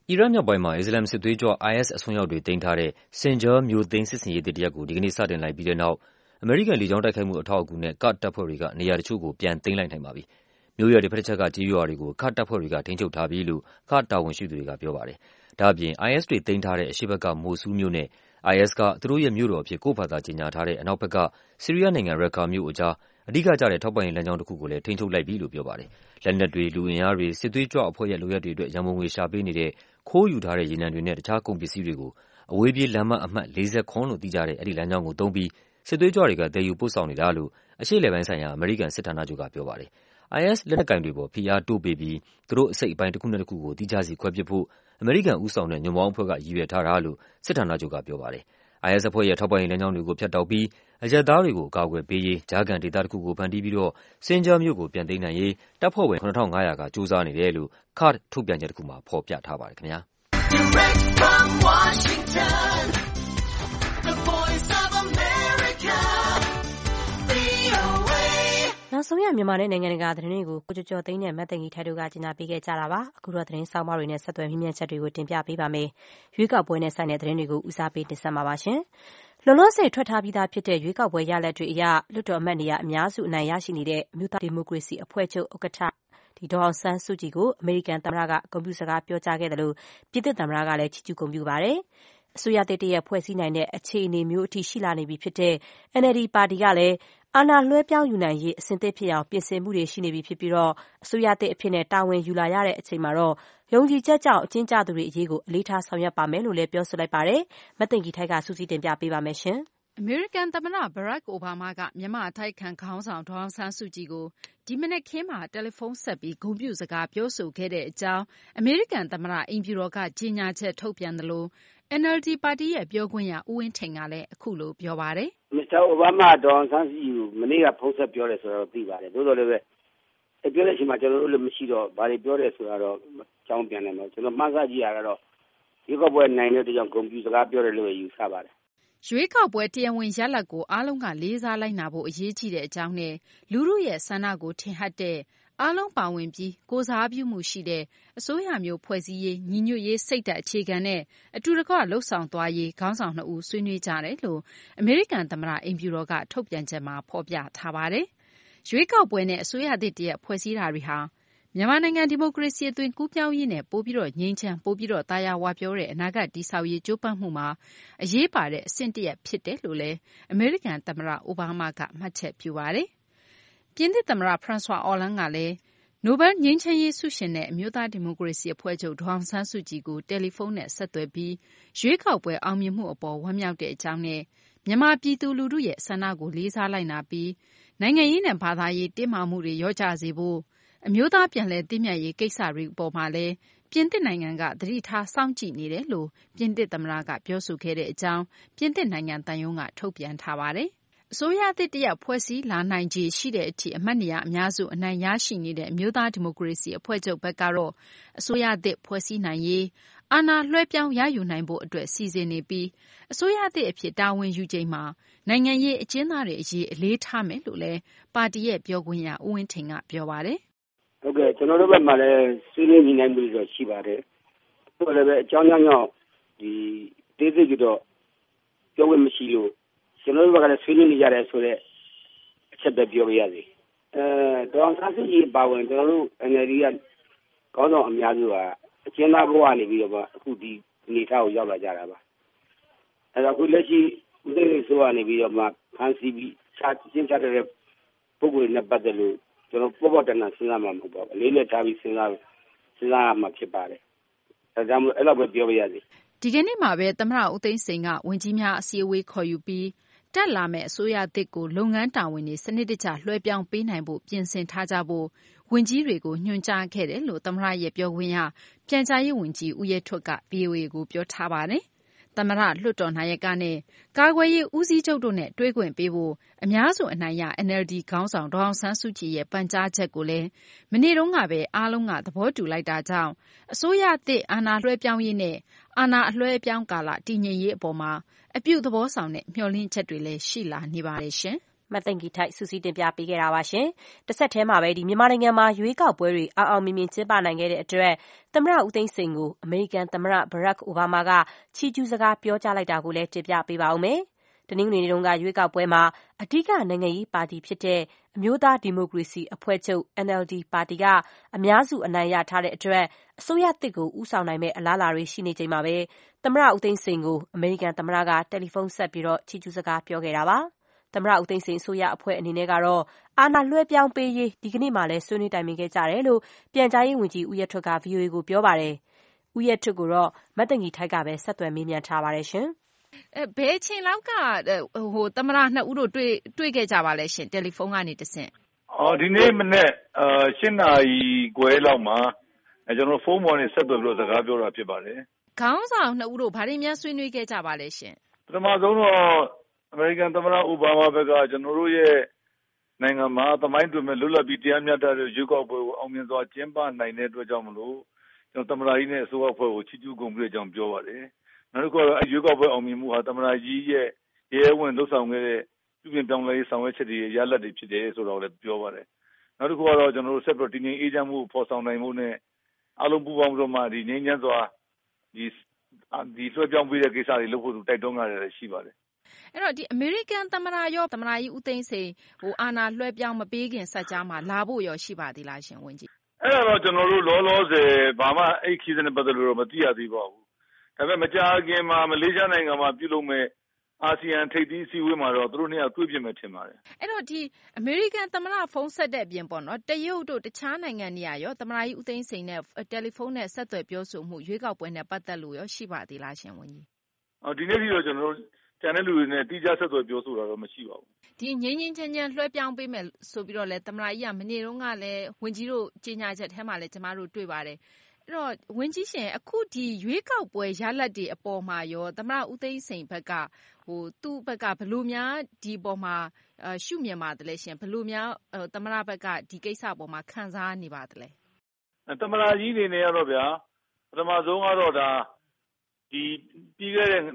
C: အီရတ်မြောက်ပိုင်းမှာ အစ္စလာမ်စစ်သွေးကြွ IS အစွန်းရောက်တွေသိမ်းထားတဲ့ Sinjar မြို့သိမ်းစစ်ဆင်ရေးသစ်တရပ်ကို ဒီကနေ့စတင်လိုက်ပြီးတဲ့နောက် အမေရိကန်လေကြောင်းတိုက်ခိုက်မှုအထောက်အကူနဲ့ ကာ့ဒ်တပ်ဖွဲ့တွေကနေရာတချို့ကို ပြန်သိမ်းလိုက်နိုင်ပါပြီ။ မြို့ရဲ့တဘက်တချက်ကကျေးရွာတွေကို ကာ့ဒ်တပ်ဖွဲ့တွေကထိန်းချုပ်ထားပြီလို့ ကာ့ဒ်တာဝန်ရှိသူတွေကပြောပါတယ်။ ဒါ့အပြင် IS တွေသိမ်းထားတဲ့အရှေ့ဘက်က မိုဆူးလ်မြို့နဲ့ IS က သူတို့ရဲ့မြို့တော်အဖြစ် ကိုယ့်ဖာသာကြေညာထားတဲ့ အနောက်ဘက်က ဆီးရီးယားနိုင်ငံ၊ ရက္ကာမြို့အကြား အဓိကကျတဲ့ထောက်ပံ့ရေးလမ်းကြောင်းတခုကိုလည်း ထိန်းချုပ်လိုက်ပြီလို့ပြောပါတယ်။ လက်နက်တွေ၊ လူအင်အားတွေ၊ စစ်သွေးကြွအဖွဲ့ရဲ့လုပ်ရပ်တွေအတွက် ရန်ပုံငွေရှာပေးနေတဲ့ ခိုးယူထားတဲ့ရေနံတွေနဲ့ တခြားကုန်ပစ္စည်းတွေကို အဝေးပြေးလမ်းမအမှတ် 47 လို့သိကြတဲ့ အဲဒီလမ်းကြောင်းကိုသုံးပြီး စစ်သွေးကြွတွေက သယ်ယူပို့ဆောင်နေတာလို့ အရှေ့အလယ်ပိုင်းဆိုင်ရာ အမေရိကန်စစ်ဌာနချုပ်ကပြောပါတယ်။ IS လက်နက်ကိုင်တွေပေါ် ဖိအားတိုးပေးပြီး သူတို့အစိတ်အပိုင်းတခုနဲ့တခုကို သီးခြားစီခွဲပစ်ဖို့ အမေရိကန်ဦးဆောင်တဲ့ ညွန့်ပေါင်းအဖွဲ့က ရည်ရွယ်ထားတာလို့ စစ်ဌာနချုပ်ကပြောပါတယ်။ IS အဖွဲ့ရဲ့ထောက်ပံ့ရေးလမ်းကြောင်းတွေကို ဖြတ်တောက်ပြီး အရပ်သားတွေကို အကာအကွယ်ပေးရေး ကြားခံဒေသတခုကိုဖန်တီးပြီးတော့ Sinjar မြို့ကိုပြန်သိမ်းနိုင်ရေး တပ်ဖွဲ့ဝင် 7,500 က ကြိုးစားနေတယ်လို့ ကာ့ဒ်ထုတ်ပြန်ချက်တခုမှာ ဖော်ပြထားပါတယ်ခင်ဗျာ။
B: Direct from Washington, the voice of America, VOA. နောက်ဆုံးရမြန်မာနဲ့နိုင်ငံတကာသတင်းတွေကို ကိုကျော်ကျော်သိန်းနဲ့မတ်သိင်္ဂီထိုက်တို့ကကြီးညာပေးခဲ့ကြတာပါ။အခုတော့သတင်းဆောင်းပါးတွေနဲ့ဆက်သွယ်မြင်းမြန်းချက်တွေကိုတင်ပြပေးပါမယ်။ရွေးကောက်ပွဲနဲ့ဆိုင်တဲ့သတင်းတွေကိုဦးစားပေးတင်ဆက်မှာပါရှင်။လောလောဆယ်ထွက်ထားပြီးသားဖြစ်တဲ့ရွေးကောက်ပွဲရလဒ်တွေအရလွှတ်တော်အမတ်နေရာအများစုအနိုင်ရရှိနေတဲ့ အမျိုးသားဒီမိုကရေစီအဖွဲ့ချုပ်ဥက္ကဋ္ဌဒေါ်အောင်ဆန်းစုကြည်ကိုအမေရိကန်သမ္မတကဂုဏ်ပြုစကားပြောကြားခဲ့သလိုပြင်သစ်သမ္မတကလည်းချီးကျူးဂုဏ်ပြုပါတယ်။အစိုးရသစ်တရပ်ဖွဲ့စည်းနိုင်တဲ့အခြေအနေမျိုးအထိရှိလာနေပြီဖြစ်တဲ့ NLD ပါတီကလည်းအာဏာလွှဲပြောင်းယူနိုင်ရေးအဆင်သင့်ဖြစ်အောင်ပြင်ဆင်မှုတွေရှိနေပြီဖြစ်ပြီးအစိုးရသစ်အဖြစ်တာဝန်ယူလာရတဲ့အချိန်မှာတော့ယုံကြည်ချက်ကြောင့်အကျဉ်းကျသူတွေအရေးကိုအလေးထားဆောင်ရွက်ပါမယ်လို့လည်းပြောဆိုလိုက်ပါတယ်။မသိင်္ဂီထိုက်ကစုစည်းတင်ပြပေးပါမယ်။
E: အမေရိကန်သမ္မတ Barack Obama ကမြန်မာ့အတိုက်အခံခေါင်းဆောင်ဒေါ်အောင်ဆန်းစုကြည်ကိုဒီမနက်ခင်းမှာတယ်လီဖုန်းဆက်ပြီးဂုဏ်ပြုစကားပြောဆိုခဲ့တဲ့အကြောင်းအမေရိကန်သမ္မတအိမ်ဖြူတော်ကကြေညာချက်ထုတ်ပြန်သလို NLD ပါတီရဲ့ပြောခွင့်ရဦးဝင်းထိန်ကလည်းအခုလိုပြောပါတယ်
D: ။ မစ္စတာအိုဘားမားဒေါ်အောင်ဆန်းစုကြည်ကိုမနေ့ကဖုန်းဆက်ပြောတယ်ဆိုတော့သိပါတယ်။သို့တော်လည်းပဲပြောတဲ့အချိန်မှာကျွန်တော်တို့လည်းမရှိတော့ဘာတွေပြောတယ်ဆိုတာတော့အကြောင်းပြန်တယ်နော်။ကျွန်တော်မှန်းဆကြည့်ရတာတော့ဒီကောက်ပွဲနိုင်တဲ့အတွက်ကြောင့်ဂုဏ်ပြုစကားပြောတယ်လို့ယူဆပါတယ်
E: ။ရွေးကောက်ပွဲတရားဝင်ရလဒ်ကိုအားလုံးကလေးစားလိုက်နာဖို့အရေးကြီးတဲ့အကြောင်းနဲ့လူထုရဲ့ဆန္ဒကိုထင်ဟပ်တဲ့အားလုံးပါဝင်ပြီးကိုယ်စားပြုမှုရှိတဲ့အစိုးရမျိုးဖွဲ့စည်းရေးညီညွတ်ရေးစိတ်ဓာတ်အခြေခံနဲ့အတူတကွလှုပ်ဆောင်သွားရေးခေါင်းဆောင်နှစ်ဦးဆွေးနွေးကြတယ်လို့အမေရိကန်သမ္မတအိမ်ဖြူတော်ကထုတ်ပြန်ချက်မှာဖော်ပြထားပါတယ်။ရွေးကောက်ပွဲနဲ့အစိုးရသစ်တရပ်ဖွဲ့စည်းတာတွေဟာမြန်မာနိုင်ငံဒီမိုကရေစီအသွင်ကူးပြောင်းရေးနဲ့ပိုပြီးငြိမ်းချမ်းပိုပြီးသာယာဝပြောတဲ့အနာဂတ်တည်ဆောက်ရေးကြိုးပမ်းမှုမှာအရေးပါတဲ့အဆင့်တရပ်ဖြစ်တယ်လို့လည်းအမေရိကန်သမ္မတအိုဘားမားကမှတ်ချက်ပြုပါတယ်။ပြင်သစ်သမ္မတ François Hollande ကလည်းနိုဘယ်လ်ငြိမ်းချမ်းရေးဆုရှင်နဲ့အမျိုးသားဒီမိုကရေစီအဖွဲ့ချုပ်ဒေါ်အောင်ဆန်းစုကြည်ကိုတယ်လီဖုန်းနဲ့ဆက်သွယ်ပြီးရွေးကောက်ပွဲအောင်မြင်မှုအပေါ်ဝမ်းမြောက်တဲ့အကြောင်းနဲ့မြန်မာပြည်သူလူထုရဲ့ဆန္ဒကိုလေးစားလိုက်နာပြီးနိုင်ငံရေးနဲ့ဘာသာရေးတင်းမာမှုတွေလျော့ကျစေဖို့အမျိုးသားပြန်လည်သင့်မြတ်ရေးကိစ္စတွေအပေါ်မှာလည်းပြင်သစ်နိုင်ငံကသတိထားစောင့်ကြည့်နေတယ်လို့ပြင်သစ်သမ္မတကပြောဆိုခဲ့တဲ့အကြောင်းပြင်သစ်နိုင်ငံသံရုံးကထုတ်ပြန်ထားပါတယ်။အစိုးရသစ်တရပ်ဖွဲ့စည်းလာနိုင်ခြေရှိတဲ့အထိအမတ်နေရာအများစုအနိုင်ရရှိနေတဲ့အမျိုးသားဒီမိုကရေစီအဖွဲ့ချုပ်ဘက်ကတော့အစိုးရသစ်ဖွဲ့စည်းနိုင်ရေးအာဏာလွှဲပြောင်းရယူနိုင်ဖို့အတွက်စီစဉ်နေပြီးအစိုးရသစ်အဖြစ်တာဝန်ယူချိန်မှာနိုင်ငံရေးအကျဉ်းသားတွေအရေးအလေးထားမယ်လို့လည်းပါတီရဲ့ပြောခွင့်ရဦးဝင်းထိန်ကပြောပါတယ်
D: ။ဟုတ်ကဲ့ကျွန်တော်တို့ဘက်မှာလည်းဆွေးနွေးညီနိုင်မှုတွေရှိပါတယ်။ဆိုတော့လည်းအကြောင်းကြောင့်ဒီဒေသကြီးတော့ပြောဝင်မရှိလို့ကျွန်တော်တို့ဘက်ကလည်းဆွေးနွေးနေကြတယ်ဆိုတော့အချက်ပဲပြောပြရစီ။ဒေါ်အောင်ဆန်းစုကြည်ပါဝင်ကျွန်တော်တို့ NLD ကကောင်းဆောင်အများစုကအကျဉ်းသားဘဝနေပြီးတော့အခုဒီအနေထားကိုရောက်လာကြတာပါ။အဲဒါအခုလက်ရှိဦးသိန်းစိန်ဆိုကနေပြီးတော့မှဖန်စီပြီးကျင်းချတဲ့ပုဂ္ဂိုလ်တွေနဲ့ပတ်သက်လို့ကျွန်တော်ပေါ်တန်တာစဉ်းစားမှာမဟုတ်ပါဘူး။အလေးနဲ့ထားပြီးစဉ်းစားရမှာဖြစ်ပါတယ်။ဒါကြောင့်မို့အဲ့လိုပဲပြောပြရစီ
E: ။ဒီကနေ့မှာပဲသမ္မတဦးသိန်းစိန်ကဝန်ကြီးများအစည်းအဝေးခေါ်ယူပြီးတက်လာမယ့်အစိုးရသစ်ကိုလုပ်ငန်းတာဝန်တွေစနစ်တကျလွှဲပြောင်းပေးနိုင်ဖို့ပြင်ဆင်ထားကြဖို့ဝန်ကြီးတွေကိုညွှန်ကြားခဲ့တယ်လို့သမ္မတရဲ့ပြောခွင့်ရပြန်ကြားရေးဝန်ကြီးဦးရဲထွဋ်က VOA ကိုပြောထားပါတယ်။သမ္မတလွှတ်တော်နာယကနဲ့ကာကွယ်ရေးဦးစီးချုပ်တို့နဲ့တွေ့ခွင့်ပေးဖို့အများစုအနိုင်ရ NLD ခေါင်းဆောင်ဒေါ်အောင်ဆန်းစုကြည်ရဲ့ပန်ကြားချက်ကိုလည်းမနေ့တုန်းကပဲအားလုံးကသဘောတူလိုက်တာကြောင့်အစိုးရသစ်အာဏာလွှဲပြောင်းရေးနဲ့အာဏာအလွှဲအပြောင်းကာလတည်ငြိမ်ရေးအပေါ်မှာအပြုသဘောဆောင်တဲ့မျှော်လင့်ချက်တွေလည်းရှိလာနေပါတယ်ရှင်။
B: မသိင်္ဂီထိုက်စုစည်းတင်ပြပေးခဲ့တာပါရှင်။တစ်ဆက်တည်းမှာပဲမြန်မာနိုင်ငံမှာရွေးကောက်ပွဲတွေအောင်မြင်ကျင်းပနိုင်ခဲ့တဲ့အတွက်သမ္မတဦးသိန်းစိန်ကိုအမေရိကန်သမ္မတဘရက်ခ်အိုဘားမားကချီးကျူးစကားပြောကြားလိုက်တာကိုလည်းတင်ပြပေးပါဦးမယ်။တနင်္ဂနွေနေ့တုန်းကရွေးကောက်ပွဲမှာအဓိကနိုင်ငံရေးပါတီဖြစ်တဲ့အမျိုးသားဒီမိုကရေစီအဖွဲ့ချုပ် NLD ပါတီကအများစုအနိုင်ရထားတဲ့အတွက်အစိုးရသစ်ကိုဦးဆောင်နိုင်မယ့်အလားအလာတွေရှိနေချိန်မှာပဲသမ္မတဦးသိန်းစိန်ကိုအမေရိကန်သမ္မတကတယ်လီဖုန်းဆက်ပြီးချီးကျူးစကားပြောခဲ့တာပါ။သမ္မတဦးသိန်းစိန်အစိုးရအဖွဲ့အနေနဲ့ကတော့အာဏာလွှဲပြောင်းပေးရေးဒီကနေ့မှလည်းဆွေးနွေးတိုင်ပင်ခဲ့ကြတယ်လို့ပြန်ကြားရေးဝန်ကြီးဦးရဲထွဋ်က VOA ကိုပြောပါတယ်။ဦးရဲထွဋ်ကိုတော့မသိင်္ဂီထိုက်ကပဲဆက်သွယ်မေးမြန်းထားပါတယ်ရှင်
E: ။ဘယ်အချိန်လောက်ကသမ္မတနှစ်ဦးတို့တွေ့ခဲ့ကြပါလဲရှင်တယ်လီဖုန်းကနေတဆင့်
H: ။ဒီနေ့မနေ့8 နာရီခွဲလောက်မှာကျွန်တော်ဖုန်းပေါ်နဲ့ဆက်သွယ်ပြီးတော့စကားပြောတာဖြစ်ပါတယ်
E: ။ခေါင်းဆောင်နှစ်ဦးတို့ဘာတွေများဆွေးနွေးခဲ့ကြပါလဲရှင်
H: ။ပထမဆုံးတော့အမေရိကန်သမ္မတအိုဘားမားဘက်ကကျွန်တော်တို့ရဲ့နိုင်ငံမှာသမိုင်းတွင်မဲ့လွတ်လပ်ပြီးတရားမျှတတဲ့ရွေးကောက်ပွဲကိုအောင်မြင်စွာကျင်းပနိုင်တဲ့အတွက်ကြောင့်မလို့ကျွန်တော်သမ္မတကြီးနဲ့အစိုးရအဖွဲ့ကိုချီးကျူးဂုဏ်ပြုတဲ့အကြောင်းပြောပါတယ်။နောက်တစ်ခုကတော့ရွေးကောက်ပွဲအောင်မြင်မှုဟာသမ္မတကြီးရဲ့ရဲဝင်လှုပ်ဆောင်ခဲ့တဲ့ပြုပြင်ပြောင်းလဲရေးဆောင်ရွက်ချက်တွေရလဒ်တွေဖြစ်တယ်ဆိုတော့လည်းပြောပါတယ်။နောက်တစ်ခုကတော့ကျွန်တော်တို့ဆက်ပြီးတည်ငြိမ်အေးချမ်းမှုကိုဖော်ဆောင်နိုင်မှုနဲ့အားလုံးပူးပေါင်းပြီးတော့မှဒီငြိမ်းချမ်းစွာဒီလွှဲပြောင်းပေးတဲ့ကိစ္စတွေလုပ်ဖို့တိုက်တွန်းကြရတယ်ရှိပါတယ်
E: အဲ့တော့ဒီအမေရိကန်သမ္မတရောသမ္မတကြီးဦးသိန်းစိန်အာဏာလွှဲပြောင်းမပေးခင်စကြားမှာလာဖို့ရောရှိပါသေးလားရှင်ဝန်ကြီး
H: အဲ့တော့ကျွန်တော်တို့လောလောဆယ်ဘာမှအဲ့ခီးတဲ့ပတ်သက်လို့တော့မသိရသေးပါဘူးဒါပေမဲ့မကြာခင်မှာမလေးရှားနိုင်ငံမှာပြုလုပ်မဲ့အာဆီယံထိပ်သီးအစည်းအဝေးမှာတော့သူတို့နှစ်ယောက်တွေ့ပြင်မယ်ထင်ပါတယ်
E: အဲ့တော့ဒီအမေရိကန်သမ္မတဖုန်းဆက်တဲ့အပြင်ပေါ့နော်တရုတ်တို့တခြားနိုင်ငံတွေရောသမ္မတကြီးဦးသိန်းစိန်နဲ့တယ်လီဖုန်းနဲ့ဆက်သွယ်ပြောဆိုမှုရွေးကောက်ပွဲနဲ့ပတ်သက်လို့ရောရှိပါသေးလားရှင်ဝန်ကြီး
H: ဒီနေ့ဒီတော့ကျွန်တော်တို့ကျန်တဲ့လူတွေနဲ့တိကျဆက်သွယ်ပြောဆိုတာတော့မရှိပါဘူး
E: ဒီငင်းငင်းချမ်းချမ်းလွှဲပြောင်းပေးမယ်ဆိုပြီးတော့လဲသမ္မတကြီးကမနေ့တုန်းကလည်းဝန်ကြီးတို့ကြေညာချက်ထဲမှာလည်းကျမတို့တွေ့ပါတယ်အဲ့တော့ဝန်ကြီးရှင်အခုဒီရွေးကောက်ပွဲရလဒ်တွေအပေါ်မှာရောသမ္မတဦးသိန်းစိန်ဘက်ကသူ့ဘက်ကဘယ်လိုများဒီပေါ်မှာရှုမြင်ပါတယ်လဲရှင်ဘယ်လိုများသမ္မတဘက်ကဒီကိစ္စအပေါ်မှာခံစားနေပါတယ်လဲ
H: သမ္မတကြီးအနေနဲ့ကတော့ဗျာပထမဆုံးကတော့ဒါဒီပြီးခဲ့တဲ့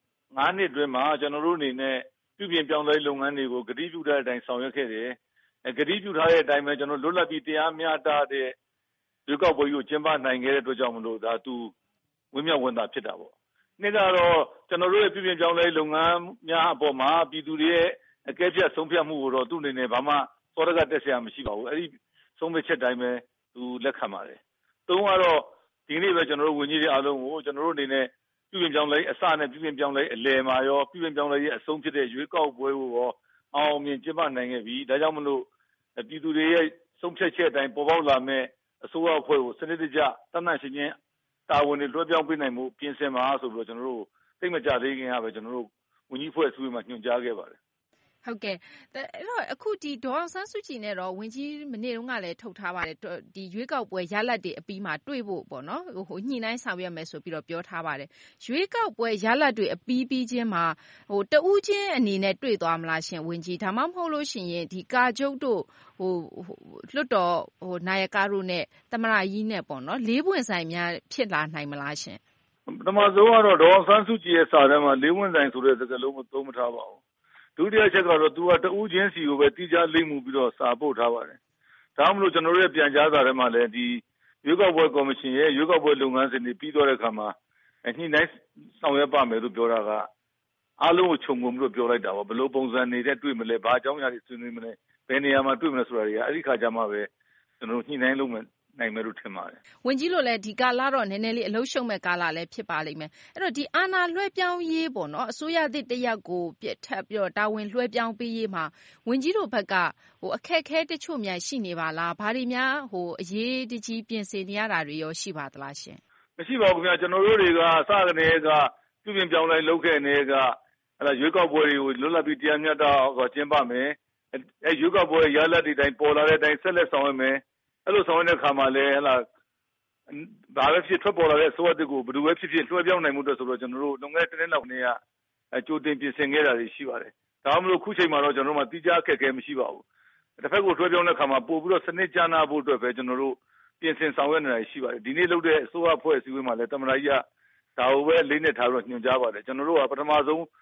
H: 9 နှစ်အတွင်းမှာကျွန်တော်တို့အနေနဲ့ပြုပြင်ပြောင်းလဲလုပ်ငန်းတွေကိုဂတိပြုထားတဲ့အတိုင်းဆောင်ရွက်ခဲ့တယ်။ဂတိပြုထားတဲ့အတိုင်းပဲကျွန်တော်လွတ်လပ်ပြီးတရားမျှတတဲ့ရွေးကောက်ပွဲကိုကျင်းပနိုင်ခဲ့တဲ့အတွက်ကြောင့်မလို့ဒါသူဝင်းမြောက်ဝန်တာဖြစ်တာပေါ့။နေ့ကတော့ကျွန်တော်တို့ရဲ့ပြုပြင်ပြောင်းလဲလုပ်ငန်းများအပေါ်မှာပြည်သူတွေရဲ့အကဲဖြတ်ဆုံးဖြတ်မှုကိုတော့သူ့အနေနဲ့ဘာမှစောရကတက်เสียမရှိပါဘူး။အဲ့ဒီဆုံးဖြတ်ချက်တိုင်းပဲသူလက်ခံပါတယ်။သုံးကတော့ဒီနေ့ပဲကျွန်တော်တို့ဝန်ကြီးတွေအားလုံးကိုကျွန်တော်တို့အနေနဲ့ပြုပြင်ပြောင်းလဲအစနဲ့ပြုပြင်ပြောင်းလဲအလယ်မှာရောပြုပြင်ပြောင်းလဲရဲ့အဆုံးဖြစ်တဲ့ရွေးကောက်ပွဲကိုရောအောင်မြင်ကျင်းပနိုင်ခဲ့ပြီဒါကြောင့်မလို့ပြည်သူတွေရဲ့ဆုံးဖြတ်ချက်အတိုင်းပေါ်ပေါက်လာမဲ့အစိုးရအဖွဲ့ကိုစနစ်တကျတတ်မှတ်ရှင်းချင်းတာဝန်တွေလွှဲပြောင်းပေးနိုင်မှုပြင်ဆင်ပါဆိုပြီးတော့ကျွန်တော်တို့သိမကြသေးခင်ကပဲကျွန်တော်တို့ဝန်ကြီးဖွဲ့အစည်းအဝေးမှာညွှန်ကြားခဲ့ပါတယ်
E: ဟုတ်ကဲ့အဲ့တော့အခုဒီဒေါ်အောင်ဆန်းစုကြည်နဲ့တော့ဝန်ကြီးမနေ့တုန်းကလည်းထုတ်ထားပါတယ်ဒီရွေးကောက်ပွဲရလဒ်တွေအပြီးမှာတွေ့ဖို့ပေါ့နော်ညှိနှိုင်းဆောင်ရွက်မယ်ဆိုပြီးတော့ပြောထားပါတယ်ရွေးကောက်ပွဲရလဒ်တွေအပြီးချင်းမှာတဦးချင်းအနေနဲ့တွေ့သွားမလားရှင်ဝန်ကြီးဒါမှမဟုတ်လို့ရှိရင်ဒီကာချုပ်တို့လွတ်တော်နာယကတို့နဲ့သမ္မတကြီးနဲ့ပေါ့နော်လေးပွင့်ဆိုင်များဖြစ်လာနိုင်မလားရှင်
H: ပထမဆုံးကတော့ဒေါ်အောင်ဆန်းစုကြည်ရဲ့စာထဲမှာလေးပွင့်ဆိုင်ဆိုတဲ့စကားလုံးကိုသုံးမထားပါဘူးဒုတိယချက်ကတော့သူကတဦးချင်းစီကိုပဲတိကျလိမ့်မှုပြီးတော့စာပို့ထားပါတယ်။ဒါမှမဟုတ်ကျွန်တော်တို့ရဲ့ပြန်ကြားစာထဲမှာလည်းဒီရွေးကောက်ပွဲကော်မရှင်ရဲ့ရွေးကောက်ပွဲလုပ်ငန်းစဉ်တွေပြီးသွားတဲ့အခါမှာညှိနှိုင်းဆောင်ရွက်ပါမယ်လို့ပြောတာကအားလုံးကိုခြုံငုံပြီးတော့ပြောလိုက်တာပါဘယ်လိုပုံစံနေတဲ့တွေ့မလဲဘာအကြောင်းအရာတွေဆွေးနွေးမလဲဘယ်နေရာမှာတွေ့မလဲဆိုတာတွေကအဲ့ဒီခါကျမှပဲကျွန်တော်တို့ညှိနှိုင်းလုပ်မယ်နိုင်မယ်လို့ထင်ပါတယ်
E: ဝန်ကြီးလို့လည်းဒီကာလတော့နည်းနည်းလေးအလုံးရှုံမဲ့ကာလလည်းဖြစ်ပါလိမ့်မယ်အဲ့တော့ဒီအာဏာလွှဲပြောင်းရေးပေါ့နော်အစိုးရသစ်တရက်ကိုပြတ်ထပ်ပြီးတော့တာဝန်လွှဲပြောင်းပေးရေးမှာဝန်ကြီးတို့ဘက်ကအခက်ခဲတချို့များရှိနေပါလားဘာတွေများအရေးတကြီးပြင်ဆင်နေရတာတွေရောရှိပါသလားရှင်
H: မရှိပါဘူးခင်ဗျာကျွန်တော်တို့တွေကစကနေကပြုပြင်ပြောင်းလဲလုပ်ခဲ့နေကအဲ့ဒါရွေးကောက်ပွဲတွေကိုလွတ်လပ်ပြီးတရားမျှတအောင်ကျင်းပမယ်အဲ့ရွေးကောက်ပွဲရလဒ်တွေတိုင်းပေါ်လာတဲ့အတိုင်းဆက်လက်ဆောင်ရွက်မယ်အဲ့လိုဆောင်ရွက်တဲ့အခါမှာလည်းဟလာဒါပဲဖြစ်ထွက်ပေါ်လာတဲ့အစိုးရတစ်ကိုဘယ်လိုပဲဖြစ်ဖြစ်လွှဲပြောင်းနိုင်မှုအတွက်ဆိုတော့ကျွန်တော်တို့လုံငယ်တဲ့လောက်နေကကြိုတင်ပြင်ဆင်ခဲ့တာတွေရှိပါတယ်။ဒါမှမဟုတ်ခုချိန်မှာတော့ကျွန်တော်တို့မှတိကျအခက်အခဲမရှိပါဘူး။တစ်ဖက်ကိုလွှဲပြောင်းတဲ့အခါမှာပို့ပြီးတော့စနစ်ကျနာဖို့အတွက်ပဲကျွန်တော်တို့ပြင်ဆင်ဆောင်ရွက်နေတာရှိပါတယ်။ဒီနေ့လုပ်တဲ့အစိုးရအဖွဲ့အစည်းအဝေးမှာလည်းတမန်တော်ကြီးကဒါကိုပဲလေးနဲ့ထားပြီးညွှန်ကြားပါတယ်။ကျွန်တော်တို့ကပထမဆုံး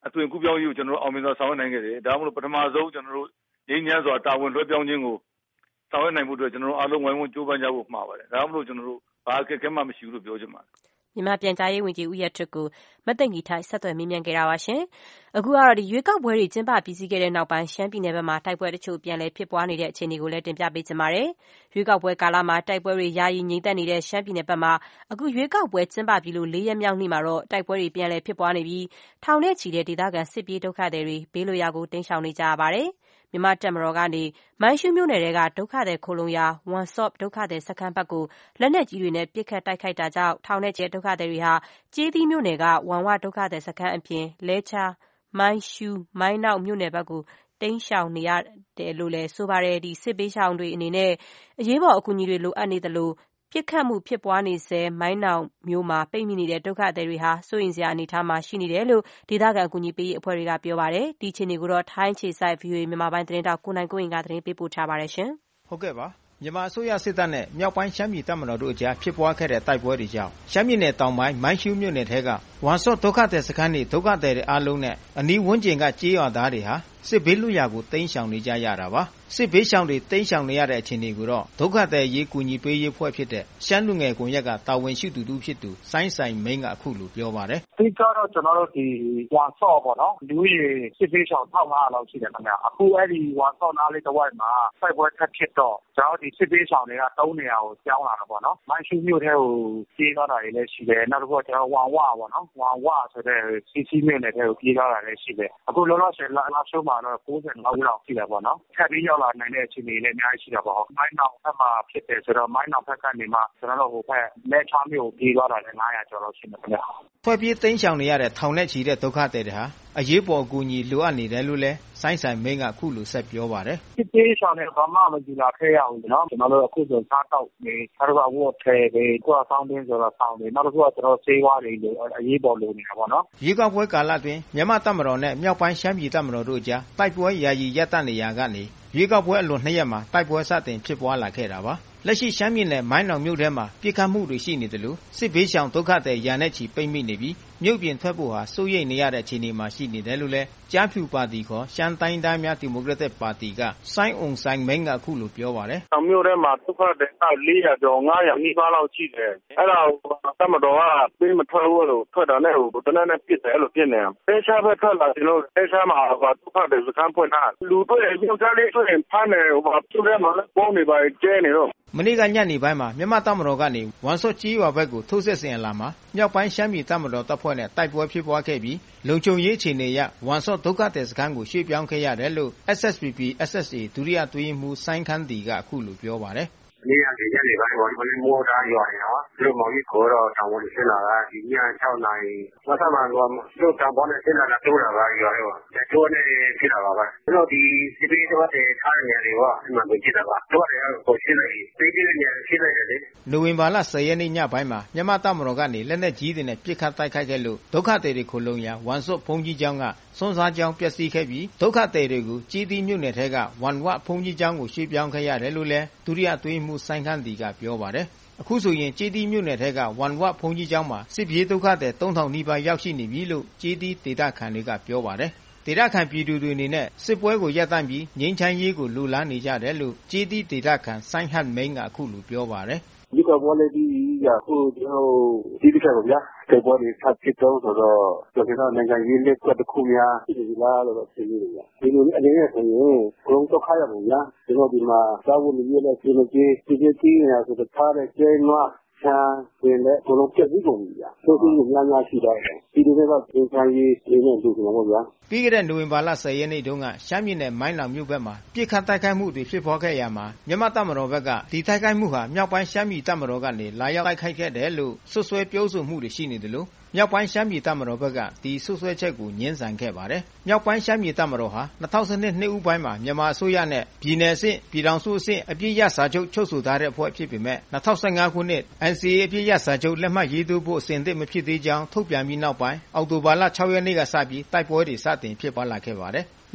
H: အသွင်ကူးပြောင်းရေးကိုကျွန်တော်တို့အောင်မြင်စွာဆောင်ရွက်နိုင်ခဲ့တယ်ဒါမှမဟုတ်ပထမဆုံးကျွန်တော်တို့ငြိမ်းချမ်းစွာတာဝန်လွှဲပြောင်းခြင်းကိုဆောင်ရွက်နိုင်မှုအတွက်ကျွန်တော်တို့အားလုံးဝိုင်းဝန်းကြိုးပမ်းကြဖို့မှားပါတယ်ဒါမှမဟုတ်ကျွန်တော်တို့ဘာအခက်အခဲမှမရှိဘူးလို့ပြောချင်ပါတယ်
B: မြန်မာပြန်ကြားရေးဝန်ကြီးဦးရဲထွဋ်ကိုမသိင်္ဂီထိုက်ဆက်သွယ်မေးမြန်းခဲ့တာပါရှင်။အခုကတော့ရွေးကောက်ပွဲတွေကျင်းပပြီးစီးခဲ့တဲ့နောက်ပိုင်းရှမ်းပြည်နယ်ဘက်မှာတိုက်ပွဲတချို့ပြန်လည်ဖြစ်ပွားနေတဲ့အခြေအနေကိုလည်းတင်ပြပေးချင်ပါတယ်။ရွေးကောက်ပွဲကာလမှာတိုက်ပွဲတွေယာယီငြိမ်သက်နေတဲ့ရှမ်းပြည်နယ်ဘက်မှာအခုရွေးကောက်ပွဲကျင်းပပြီးလို့၄ရက်မြောက်နေ့မှာတော့တိုက်ပွဲတွေပြန်လည်ဖြစ်ပွားနေပြီးထောင်နဲ့ချီတဲ့ဒေသခံစစ်ပြေးဒုက္ခသည်တွေဘေးလွတ်ရာကိုတိမ်းရှောင်နေကြရပါတယ်။မြန်မာတပ်မတော်ကနေမိုင်းရှူးမြို့နယ်ကဒုက္ခသည်ခိုလှုံရာဝန်ဆော့ဒုက္ခသည်စခန်းဘက်ကိုလက်နက်ကြီးတွေနဲ့ပစ်ခတ်တိုက်ခိုက်တာကြောင့်ထောင်နဲ့ချီတဲ့ဒုက္ခသည်တွေဟာကျေးသီးမြို့နယ်ကဝမ်ဝဒုက္ခသည်စခန်းအပြင်လဲချားမိုင်းရှူးမိုင်းနောက်မြို့နယ်ဘက်ကိုတိမ်းရှောင်နေရတယ်လို့လည်းဆိုပါတယ်ဒီစစ်ပေးရှောင်တွေအနေနဲ့အရေးပေါ်အကူအညီတွေလိုအပ်နေသလိုပြစ်ခတ်မှုဖြစ်ပွားနေစေမိုင်းနောင်မျိုးမှာပိတ်မိနေတဲ့ဒုက္ခသည်တွေဟာစိုးရိမ်စရာအနေအထားမှာရှိနေတယ်လို့ဒေသခံအကူအညီပေးရေးအဖွဲ့တွေကပြောပါတယ်ဒီအခြေအနေကိုတော့ထိုင်းခြေစိုက် VOA မြန်မာပိုင်းသတင်းတောက်ကိုနိုင်ကိုရင်ကသတင်းပေးပို့ထားပါတယ်ရှင်
I: ဟုတ်ကဲ့ပါမြန်မာအစိုးရစစ်တပ်နဲ့မြောက်ပိုင်းရှမ်းပြည်တပ်မတော်တို့အကြားဖြစ်ပွားခဲ့တဲ့တိုက်ပွဲတွေကြောင့်ရှမ်းပြည်နယ်တောင်ပိုင်းမိုင်းရှူးမြို့နယ်ထဲကဝမ်ဆော့ဒုက္ခသည်စခန်းနေဒုက္ခသည်တွေအားလုံးနဲ့အနီးဝန်းကျင်ကကြေးရွာသားတွေဟာစစ်ဘေးလွတ်ရာကိုတိမ်းရှောင်နေကြရတာပါစစ်ဘေးရှောင်တွေတိမ်းရှောင်နေရတဲ့အခြေအနေကိုတော့ဒုက္ခသည်ရေးကူညီပေးရေးဖွဲ့ဖြစ်တဲ့ရှမ်းလူငယ်ကွန်ရက်ကတာဝန်ရှိသူတို့ဖြစ်သူစိုင်းဆိုင်မင်းကအခုလိုပြောပါတယ်
J: ဒီကတော့ကျွန်တော်တို့ဒီဝမ်ဆော့ပေါ့နော်လူကြီးစစ်ဘေးရှောင်1500လောက်ရှိတယ်ခင်ဗျအခုအဲ့ဒီဝမ်ဆော့နားလေးတစ်ဝိုက်မှာစိုက်ပွဲထက်ဖြစ်တော့ကျွန်တော်ဒီစစ်ဘေးရှောင်တွေက3နေရာကိုကြောင်းလာတာပေါ့နော်မိုင်းရှူးမြို့ထဲကိုပြေးသွားတာတွေလည်းရှိတယ်နောက်တစ်ခုကကျွန်တော်ဝမ်ဝပေါ့နော်ဝမ်ဝဆိုတဲ့စီစီမြို့နယ်ထဲကိုပြေးသွားတာလည်းရှိတယ်အခုလောလောဆယ်လာရှုံးမှာတော့90လောက်ရှိတယ်ပေါ့နော်ထပ်ပြီးရောက်လာနိုင်တဲ့အခြေအနေလည်းအများကြီးရှိတာပေါ့မိုင်းနောင်ဘက်မှာဖြစ်တယ်ဆိုတော့မိုင်းနောင်ဘက်ကနေမှကျွန်တော်တို့ဟိုဘက်လဲချားမြို့ကိုပြေးသွားတာလည်း900ကျော်လောက်ရှိတယ်ခင်ဗျ
I: ထွက်ပြေးတိမ်းရှောင်နေရတဲ့ထောင်နဲ့ချီတဲ့ဒုက္ခသည်တွေဟာအရေးပေါ်အကူအညီလိုအပ်နေတယ်လို့လည်းစိုင်းဆိုင်မင်းကအခုလိုဆက်ပြောပါတယ်
J: စစ်ပြေးရှောင်နေဘာမှမကြည့်လာခဲ့ရဘူးနော်ကျွန်တော်တို့အခုဆိုစားတော့နေနောက်တော့ဝတ်ထဲတွေကိုယ်ဆောင်းတင်းဆိုတော့ဆောင်းနေနောက်တော့ကျွန်တော်ဆေးဝါးတွေလိုအရေးပေါ်လိုနေတာပေါ့နော်
I: ရေကောက်ပွဲကာလအတွင်းမြန်မာတပ်မတော်နဲ့မြောက်ပိုင်းရှမ်းပြည်တပ်မတော်တို့ကြားတိုက်ပွဲယာယီရပ်တန့်နေရာကနေရေကောက်ပွဲအလွန်2ရက်မှာတိုက်ပွဲစတင်ဖြစ်ပွားလာခဲ့တာပါလက်ရှိရှမ်းပြည်နယ်မိုင်းနောင်မြို့ထဲမှာပြစ်ခတ်မှုတွေရှိနေတယ်လို့စစ်ဘေးရှောင်ဒုက္ခသည်ရာနဲ့ချီပိတ်မိနေပြီးမြို့ပြင်ထွက်ဖို့ဟာစိုးရိမ်နေရတဲ့အခြေအနေမှာရှိနေတယ်လို့လည်းကြားဖြူပါတီခေါ်ရှမ်းတိုင်းသားများဒီမိုကရက်တစ်ပါတီကစိုင်းအောင်ဆိုင်မင်းကအခုလိုပြောပါတယ်
J: ။တောင်မြို့ထဲမှာဒုက္ခသည်400ကျော်500နီးပါးလောက်ရှိတယ်။အဲ့ဒါတပ်မတော်ကပေးမထွက်ဘူးလို့ထွက်တာနဲ့တနက်နဲ့ပြစ်တယ်အဲ့လိုပြစ်နေ။တဲချားပဲထွက်လာကျွန်တော်တဲချားမှာဒုက္ခသည်စခန်းဖွင့်တာလူတွေယောက်ျားလေးဆိုရင်ဖမ်းတယ်သူထဲမှာလည်းပုံနေပါကျဲနေတော့
I: မနေ့ကညနေပိုင်းမှာမြန်မာတပ်မတော်ကနေဝမ်ဆော့ကြီးရွာဘက်ကိုထိုးစစ်ဆင်အလာမှာမြောက်ပိုင်းရှမ်းပြည်တပ်မတော်တပ်ဖွဲ့နဲ့တိုက်ပွဲဖြစ်ပွားခဲ့ပြီးလုံခြုံရေးအခြေအနေအရဝမ်ဆော့ဒုက္ခသည်စခန်းကိုရွှေ့ပြောင်းခဲ့ရတယ်လို့ SSPP SSA ဒုတိယအတွင်းမှူးစိုင်းခန်းတီကအခုလိုပြောပါတယ်
J: နေ့ရက်ညနေပိုင်းပေါ်ဒီမမိုးသားရွာနေတော့သူတို့မောင်ကြီးကိုတော့တောင်ပေါ်ဆင်းလာတာဒီည6နာရီမဆမှတော့သူတို့တောင်ပေါ်နဲ့ဆင်းလာတာတိုးလာပါရွာရောတိုးနေဖြစ်လာပါပါသူတို့ဒီစစ်ပေးတော့တဲ့ထားနေတယ်ကအမှန်ကိုကြည့်တာပါတို့ရတယ်ကိုရှင်းလိုက်ပြီးပြီးနေရှင်းလိုက်တယ်လေ
I: နိုဝင်ဘာလ10ရက်နေ့ညပိုင်းမှာမြန်မာတပ်မတော်ကနေလက်နက်ကြီးတွေနဲ့ပစ်ခတ်တိုက်ခိုက်ခဲ့လို့ဒုက္ခသည်တွေခိုလုံရာဝမ်ဆော့ဘုံကြီးကျောင်းကစွန်းစားကျောင်းပျက်စီးခဲ့ပြီးဒုက္ခသည်တွေကိုကြီးသီးမြို့နယ်ထဲကဝမ်ဝဘုံကြီးကျောင်းကိုရွှေ့ပြောင်းခဲ့ရတယ်လို့လည်းဒုတိယအတွင်းမှူးစိုင်းခန်းတီကပြောပါတယ်အခုဆိုရင်ကြေးတီးမြို့နယ်ထဲကဝမ်ဝဘုံကြီးကျောင်းမှာစစ်ပြေးဒုက္ခသည်3000နီးပါးရောက်ရှိနေပြီလို့ကြေးတီးဒေသခံတွေကပြောပါတယ်ဒေသခံပြည်သူတွေအနေနဲ့စစ်ပွဲကိုရပ်တန့်ပြီးငြိမ်းချမ်းရေးကိုလိုလားနေကြတယ်လို့ကြေးတီးဒေသခံစိုင်းဟတ်မိန်ကအခုလိုပြောပါတယ်
J: ဒီကဘောလေးဒီရခုကျွန်တော်ဒီကဘောဗျာဒီဘောလေးဆက်ဖြစ်တော့ဆိုတော့ကျွန်တော်နိုင်ငံရေးလက်ကွက်တစ်ခုများရှိနေလားလို့ပြောနေတယ်ဗျာဒီလိုအနေနဲ့ဆိုရင်ဘုံတော့ခါရပါဗျာကျွန်တော်ဒီမှာသာဝနေရတဲ့ဒီလိုကြီးနေရဆိုတော့ထားတဲ့ကျဲနွားချမ်းဝင်တဲ့ဘလုံးပြည့်စုံကုန်ပြီဗျာသူတို့ကများရှိတော့တယ်ဒီလိုနဲ့တော့သင်္ချမ်းရေးနေနေလို့ကျွန်တော်ဗျာ
I: ပြီးခဲ့တဲ့နိုဝင်ဘာလ10ရက်နေ့တုန်းကရှမ်းပြည်နယ်မိုင်းနောင်မြို့ဘက်မှာပြစ်ခတ်တိုက်ခိုက်မှုတွေဖြစ်ပေါ်ခဲ့ရမှာမြန်မာတပ်မတော်ဘက်ကဒီတိုက်ခိုက်မှုဟာမြောက်ပိုင်းရှမ်းပြည်တပ်မတော်ကနေလာရောက်တိုက်ခိုက်ခဲ့တယ်လို့ဆွဆွဲပြောဆိုမှုတွေရှိနေတယ်လို့မြောက်ပိုင်းရှမ်းပြည်တပ်မတော်ဘက်ကဒီဆွဆွဲချက်ကိုညှင်းဆန်ခဲ့ပါတယ်။မြောက်ပိုင်းရှမ်းပြည်တပ်မတော်ဟာ2012နှစ်ဦးပိုင်းမှာမြန်မာအစိုးရနဲ့ပြည်နယ်အဆင့်ပြည်ထောင်စုအဆင့်အပြည့်ရစာချုပ်ချုပ်ဆိုထားတဲ့အဖွဲ့ဖြစ်ပေမဲ့2015ခုနှစ် NCA အပြည့်ရစာချုပ်လက်မှတ်ရေးထိုးဖို့အဆင့်သင့်မဖြစ်သေးကြောင်းထုတ်ပြန်ပြီးနောက်ပိုင်းအောက်တိုဘာလ6ရက်နေ့ကစပြီးတိုက်ပွဲတွေစတင်ဖြစ်ပွားလာခဲ့ပါတယ်။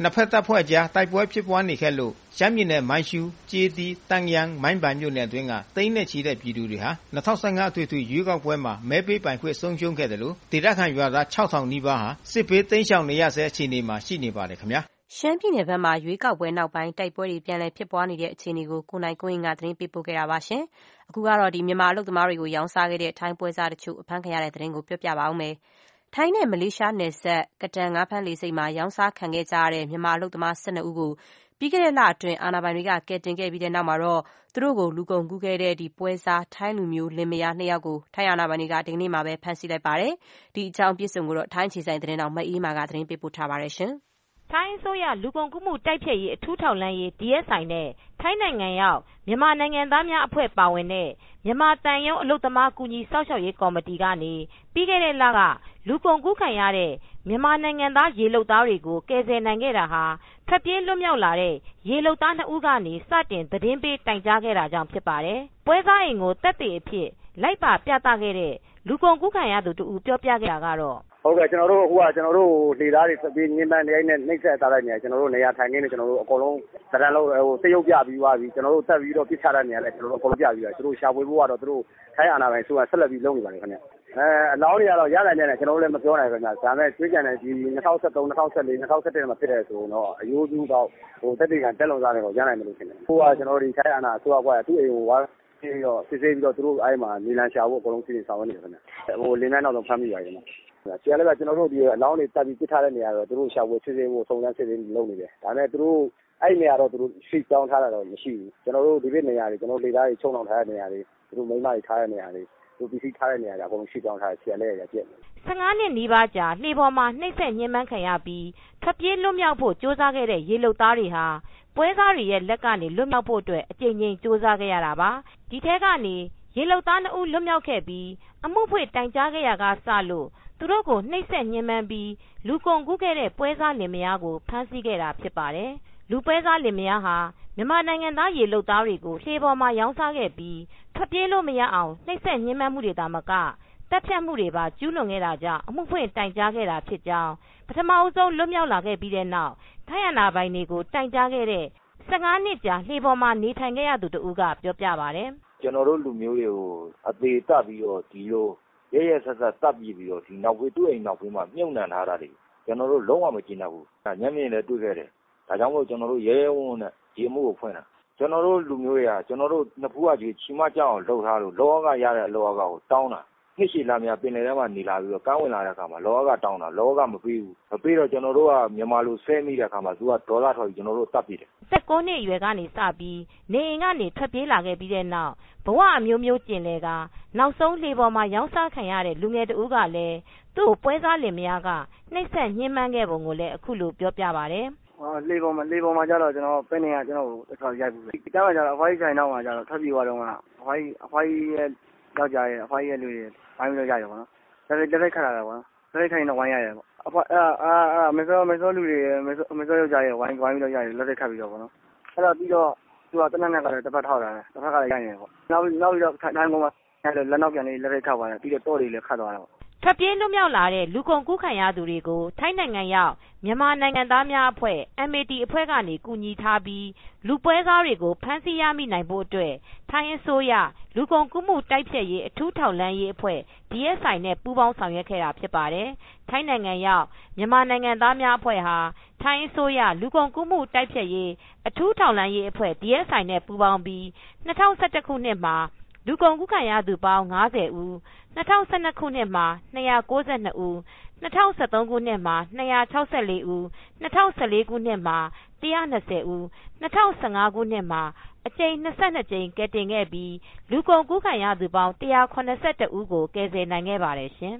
I: နှစ်ဖက်တပ်ဖွဲ့ကြားတိုက်ပွဲဖြစ်ပွားနေခဲ့လို့ရှမ်းပြည်နယ်မိုင်းရှူးကျေးသီးတန်းယန်းမိုင်းပန်မြို့နယ်အတွင်းကသိန်းနဲ့ချီတဲ့ပြည်သူတွေဟာ2015အထွေထွေရွေးကောက်ပွဲမှာမဲပေးပိုင်ခွင့်ဆုံးရှုံးခဲ့တယ်လို့ဒေသခံရွာသား 6000 နီးပါးဟာစစ်ဘေးတိမ်းရှောင်နေရဆဲအခြေအနေမှာရှိနေပါတယ်ခင်ဗျာ
B: ရှမ်းပြည်နယ်ဘက်မှာရွေးကောက်ပွဲနောက်ပိုင်းတိုက်ပွဲတွေပြန်လည်ဖြစ်ပွားနေတဲ့အခြေအနေကိုကိုနိုင်ကွင်းကသတင်းပေးပို့ခဲ့တာပါရှင်။အခုကတော့မြန်မာအလုပ်သမားတွေကိုရောင်းစားခဲ့တဲ့ထိုင်းပွဲစားတချို့အဖမ်းခံရတဲ့သတင်းကိုပြောပြပါဦးမယ်။ထိုင်းနဲ့မလေးရှားနယ်စပ်ကတန်ငါးဖမ်းလေဆိပ်မှာရောင်းစားခံခဲ့ကြရတဲ့မြန်မာအလုပ်သမား12ဦးကိုပြီးခဲ့တဲ့လအတွင်းအာဏာပိုင်တွေကကယ်တင်ခဲ့ပြီးတဲ့နောက်မှာတော့သူတို့ကိုလူကုန်ကူးခဲ့တဲ့ပွဲစားထိုင်းလူမျိုးလင်မယား2ယောက်ကိုထိုင်းအာဏာပိုင်တွေကဒီကနေ့မှာပဲဖမ်းဆီးလိုက်ပါတယ်။ဒီအကြောင်းပြည့်စုံကိုတော့ထိုင်းခြေဆိုင်သတင်းတော်မအေးမာကသတင်းပေးပို့ထားပါတယ်ရှင်။
K: ထိုင်းအစိုးရလူကုန်ကူးမှုတိုက်ဖျက်ရေးအထူးထောက်လှမ်းရေး DSI နဲ့ထိုင်းနိုင်ငံရောက်မြန်မာနိုင်ငံသားများအဖွဲ့ပါဝင်တဲ့မြန်မာတန်ယုံအလုပ်သမားကူညီစောင့်ရှောက်ရေးကော်မတီကနေပြီးခဲ့တဲ့လကလူကုန်ကူးခံရတဲ့မြန်မာနိုင်ငံသားရေလုပ်သားတွေကိုကယ်ဆယ်နိုင်ခဲ့တာဟာထွက်ပြေးလွတ်မြောက်လာတဲ့ရေလုပ်သား2ဦးကနေစတင်သတင်းပေးတိုင်ကြားခဲ့တာကြောင့်ဖြစ်ပါတယ်။ပွဲစားအိမ်ကိုသက်သေအဖြစ်လိုက်ပါပြသခဲ့တဲ့လူကုန်ကူးခံရသူတူပြောပြခဲ့တာကတော့
J: ဟုတ်ကဲ့ကျွန်တော်တို့လေသားတွေသက်ပြေးညင်းပန်းနေနဲ့နှိမ့်ဆက်ထားတဲ့နေရာကျွန်တော်တို့နေရာထိုင်ခင်းနဲ့ကျွန်တော်တို့အကုန်လုံးသဏ္ဍာန်လုံးစရုပ်ပြပြီးသွားပြီကျွန်တော်တို့တက်ပြီးတော့ပြစ်ချတဲ့နေရာလဲကျွန်တော်တို့အကုန်လုံးပြပြီးသွားသူတို့ရှာဖွေဖို့ကတော့သူတို့ထိုင်းအာဏာပိုင်ဆိုတာဆက်လက်ပြီးလုပ်နေပါတယ်ခင်ဗျအလောင်းတွေကတော့ရနိုင်တယ်ကျွန်တော်တို့လည်းမပြောနိုင်ဘူးခင်ဗျဒါပေမဲ့ကျွေးကြံတဲ့ဒီ2013 2014 2017မှာဖြစ်တဲ့ဆိုတော့အယိုးကျူးတော့တက်တေကံတက်လုံစားတွေကိုရနိုင်တယ်လို့ထင်တယ်ဟိုကကျွန်တော်တို့ဒီထိုင်းအာဏာအစိုးရကသူ့အိမ်ကိုဝါပြီးတော့စစ်ဆေးပြီးတော့သူတို့အဲ့မှာနေလန်ရှာဖို့အကုန်လုံးစီစဉ်ဆောင်ရွက်နေတယ်ခင်ဗျလင်းနှန်းနောက်ဆုံးဖမ်းမိပါတယ်ခင်ဗျကျန်လည်းကျွန်တော်တို့ဒီအလောင်းတွေတက်ပြီးပြစ်ထားတဲ့နေရာတော့သူတို့ရှာဖွေစစ်ဆေးဖို့စုံစမ်းစစ်ဆေးလုပ်နေတယ်ဒါနဲ့သူတို့အဲ့နေရာတော့သူတို့ရှိကြောင်းထားတာတော့မရှိဘူးကျွန်တော်တို့ဒီဘက်နေရာတွေကျွန်တော်လေသားတွေချုံအောင်ထားတဲ့နေရာတွေသူတို့မိန်းမတွေထားတဲ့နေရာတွေသူပစ္စည်းထားတဲ့နေရာတွေအကုန်လုံးရှိကြောင်းထားတယ်ကျန်လည်းရပြည့်
K: 15နှစ်နီးပါးကြာလှေပေါ်မှာနှိမ့်ဆက်ညှဉ်းပန်းခံရပြီးထွက်ပြေးလွတ်မြောက်ဖို့ကြိုးစားခဲ့တဲ့ရေလုပ်သားတွေဟာပွဲစားတွေရဲ့လက်ကနေလွတ်မြောက်ဖို့အတွက်အကြိမ်ကြိမ်ကြိုးစားခဲ့ရတာပါဒီထဲကနေရေလုပ်သား2ဦးလွတ်မြောက်ခဲ့ပြီးအမှုဖွင့်တိုင်ကြားခဲ့ရကစလို့သူတို့ကိုနှိမ့်ဆက်ညှဉ်းပန်းပြီးလူကုန်ကူးခဲ့တဲ့ပွဲစားလင်မယားကိုဖမ်းဆီးခဲ့တာဖြစ်ပါတယ်လူပွဲစားလင်မယားဟာမြန်မာနိုင်ငံသားရေလုပ်သားတွေကိုလှေပေါ်မှာရောင်းစားခဲ့ပြီးထွက်ပြေးလို့မရအောင်နှိမ့်ဆက်ညှဉ်းပန်းမှုတွေသာမကတပ်ဖြတ်မှုတွေပါကျူးလွန်ခဲ့တာကြောင့်အမှုဖွင့်တိုင်ကြားခဲ့တာဖြစ်ကြောင်းပထမအဆုံးလွတ်မြောက်လာခဲ့ပြီးတဲ့နောက်ထိုင်းအာဏာပိုင်တွေကိုတိုင်ကြားခဲ့တဲ့15နှစ်ကြာလှေပေါ်မှာနေထိုင်ခဲ့ရသူတဦးကပြောပြပါတယ်
L: ကျွန်တော်တို့လူမျိုးတွေကိုအသေးတက်ပြီးတော့ဒီလိုရဲဆက်ဆက်တပ်ပြီးတော့ဒီနောက်ဝေးသူ့အိမ်နောက်ဝေးမှာမြုပ်နှံထားတာတွေကျွန်တော်တို့လုံးဝမကျင်တတ်ဘူးညမြင်လည်းတွေ့ခဲ့တယ်ဒါကြောင့်မို့ကျွန်တော်တို့ရဲဝန်းနဲ့ဒီအမှုကိုဖွင့်တာကျွန်တော်တို့လူမျိုးတွေကကျွန်တော်တို့နှစ်ဖူးကကြီးချီမကြောက်အောင်လှုပ်ထားလို့လောကရတဲ့အလောကကိုတောင်းတာနှစ်ရှည်လာများပင်လယ်ထဲမှာနေလာပြီးတော့ကမ်းဝင်လာတဲ့အခါမှာလောကတောင်းတာလောကမပေးဘူးမပေးတော့ကျွန်တော်တို့ကမြန်မာလူဆဲမိတဲ့အခါမှာသူကဒေါသထော်ပြီးကျွန်တော်တို့တပ်ပြီးတယ်
K: 16နှစ်အရွယ်ကနေစပြီးနေအိမ်ကနေထွက်ပြေးလာခဲ့ပြီးတဲ့နောက်ဘဝအမျိုးမျိုးကျင်လဲကနောက်ဆုံးလေပေါ်မှာရောင်းစားခံရတဲ့လူငယ်တဦးကလည်းသူ့ပွဲစားလင်မယားကနှိမ့်ဆက်ညှဉ်းပန်းခဲ့ပုံကိုလည်းအခုလိုပြောပြပါတယ်
J: လေပေါ်မှာကျတော့ကျွန်တော်ပဲနေရကျွန်တော်တစ်ခါရိုက်ဘူးလေ။ကြားမှာကျတော့အဖွားကြီးဆိုင်နောက်မှာကျတော့ထွက်ပြေးသွားတော့ကအဖွားကြီးရဲ့ယောက်ျားရဲ့အဖွားကြီးရဲ့လူတွေဝိုင်းပြီးတော့ရိုက်ရပါတော့။လက်ခတ်လာတာပေါ့နော်။လက်ခတ်ရင်တော့ဝိုင်းရတယ်ပေါ့။အဖွားမေစောလူတွေမေစောယောက်ျားရဲ့ဝိုင်းပြီးတော့ရိုက်တယ်လက်ခတ်ပြီးတော့ပေါ့နော်။အဲ့တော့ပြီးတော့သူကတနက်နဲ့ကလည်းတစ်ဖက်ထောက်လာတယ်တစ်ဖက်ကလည်းရိုက်နေတယ်ပေါ့။နောက်ပြီးတော့ထိုင်ကုန်မှာလက်နောက်ပြန်လေးလက်ခတ်သွားတယ်ပြီးတော့တော့တွေလည်းခတ်သွားတယ်ပေါ့
K: ထွက်ပြေးလွတ်မြောက်လာတဲ့လူကုန်ကူးခံရသူတွေကိုထိုင်းနိုင်ငံရောက်မြန်မာနိုင်ငံသားများအဖွဲ့ MAT အဖွဲ့ကနေကူညီထားပြီးလူပွဲစားတွေကိုဖမ်းဆီးရမိနိုင်ဖို့အတွက်ထိုင်းအစိုးရလူကုန်ကူးမှုတိုက်ဖျက်ရေးအထူးထောက်လှမ်းရေးအဖွဲ့ DSI နဲ့ပူးပေါင်းဆောင်ရွက်ခဲ့တာဖြစ်ပါတယ်။ထိုင်းနိုင်ငံရောက်မြန်မာနိုင်ငံသားများအဖွဲ့ဟာထိုင်းအစိုးရလူကုန်ကူးမှုတိုက်ဖျက်ရေးအထူးထောက်လှမ်းရေးအဖွဲ့ DSI နဲ့ပူးပေါင်းပြီး2011ခုနှစ်မှာလူကုန်ကူးခံရသူပေါင်း50ဦး2012ခုနှစ်မှာ292ဦး2013ခုနှစ်မှာ264ဦး2014ခုနှစ်မှာ120ဦး2015ခုနှစ်မှာအကြိမ်22ကြိမ်ကယ်တင်ခဲ့ပြီးလူကုန်ကူးခံရသူပေါင်း181ဦးကိုကယ်ဆယ်နိုင်ခဲ့ပါတယ်ရှင်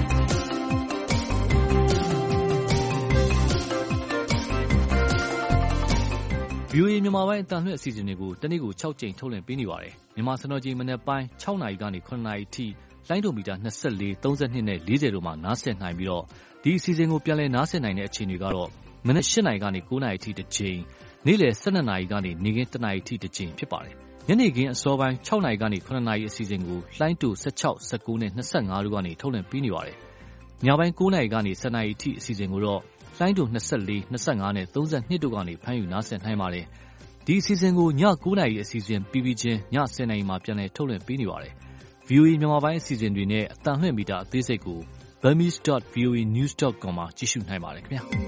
G: VOA မြန်မာပိုင်းအတန်လွှင့်အစီအစဉ်တွေကိုတနေ့ကို6ကြိမ်ထုတ်လွှင့်ပေးနေပါတယ်။မြန်မာစံတော်ချိန်မနက်ပိုင်း6နာရီကနေ9နာရီထိလိုင်းဒိုမီတာ24 32နဲ့40တို့မှာနားဆင်နိုင်ပြီးတော့ဒီအစီအစဉ်ကိုပြန်လည်နားဆင်နိုင်တဲ့အချိန်တွေကတော့မနက်8နာရီကနေ9နာရီထိတစ်ချိန်နေ့လယ်12နာရီကနေနေ့ခင်း1နာရီထိတစ်ချိန်ဖြစ်ပါတယ်။ညနေခင်းအစောပိုင်း6နာရီကနေ9နာရီအစီအစဉ်ကိုလိုင်းဒို16 19နဲ့25တို့ကနေထုတ်လွှင့်ပေးနေပါတယ်။ညပိုင်း9 နာရီကနေ10 နာရီအထိအစီအစဉ်ကိုတော့လိုင်းတူ24, 25နဲ့32တို့ကနေဖမ်းယူနားဆင်နိုင်ပါတယ်။ဒီအစီအစဉ်ကိုည9 နာရီအစီအစဉ်ပြီးချင်းည10 နာရီမှာပြန်လည်ထုတ်လွှင့်ပေးနေပါတယ်။ VOA မြန်မာပိုင်းအစီအစဉ်တွေနဲ့အသံလွှင့်မီတာအသေးစိတ်ကို burmese.voanews.com မှာကြည့်ရှုနိုင်ပါတယ်ခင်ဗျာ။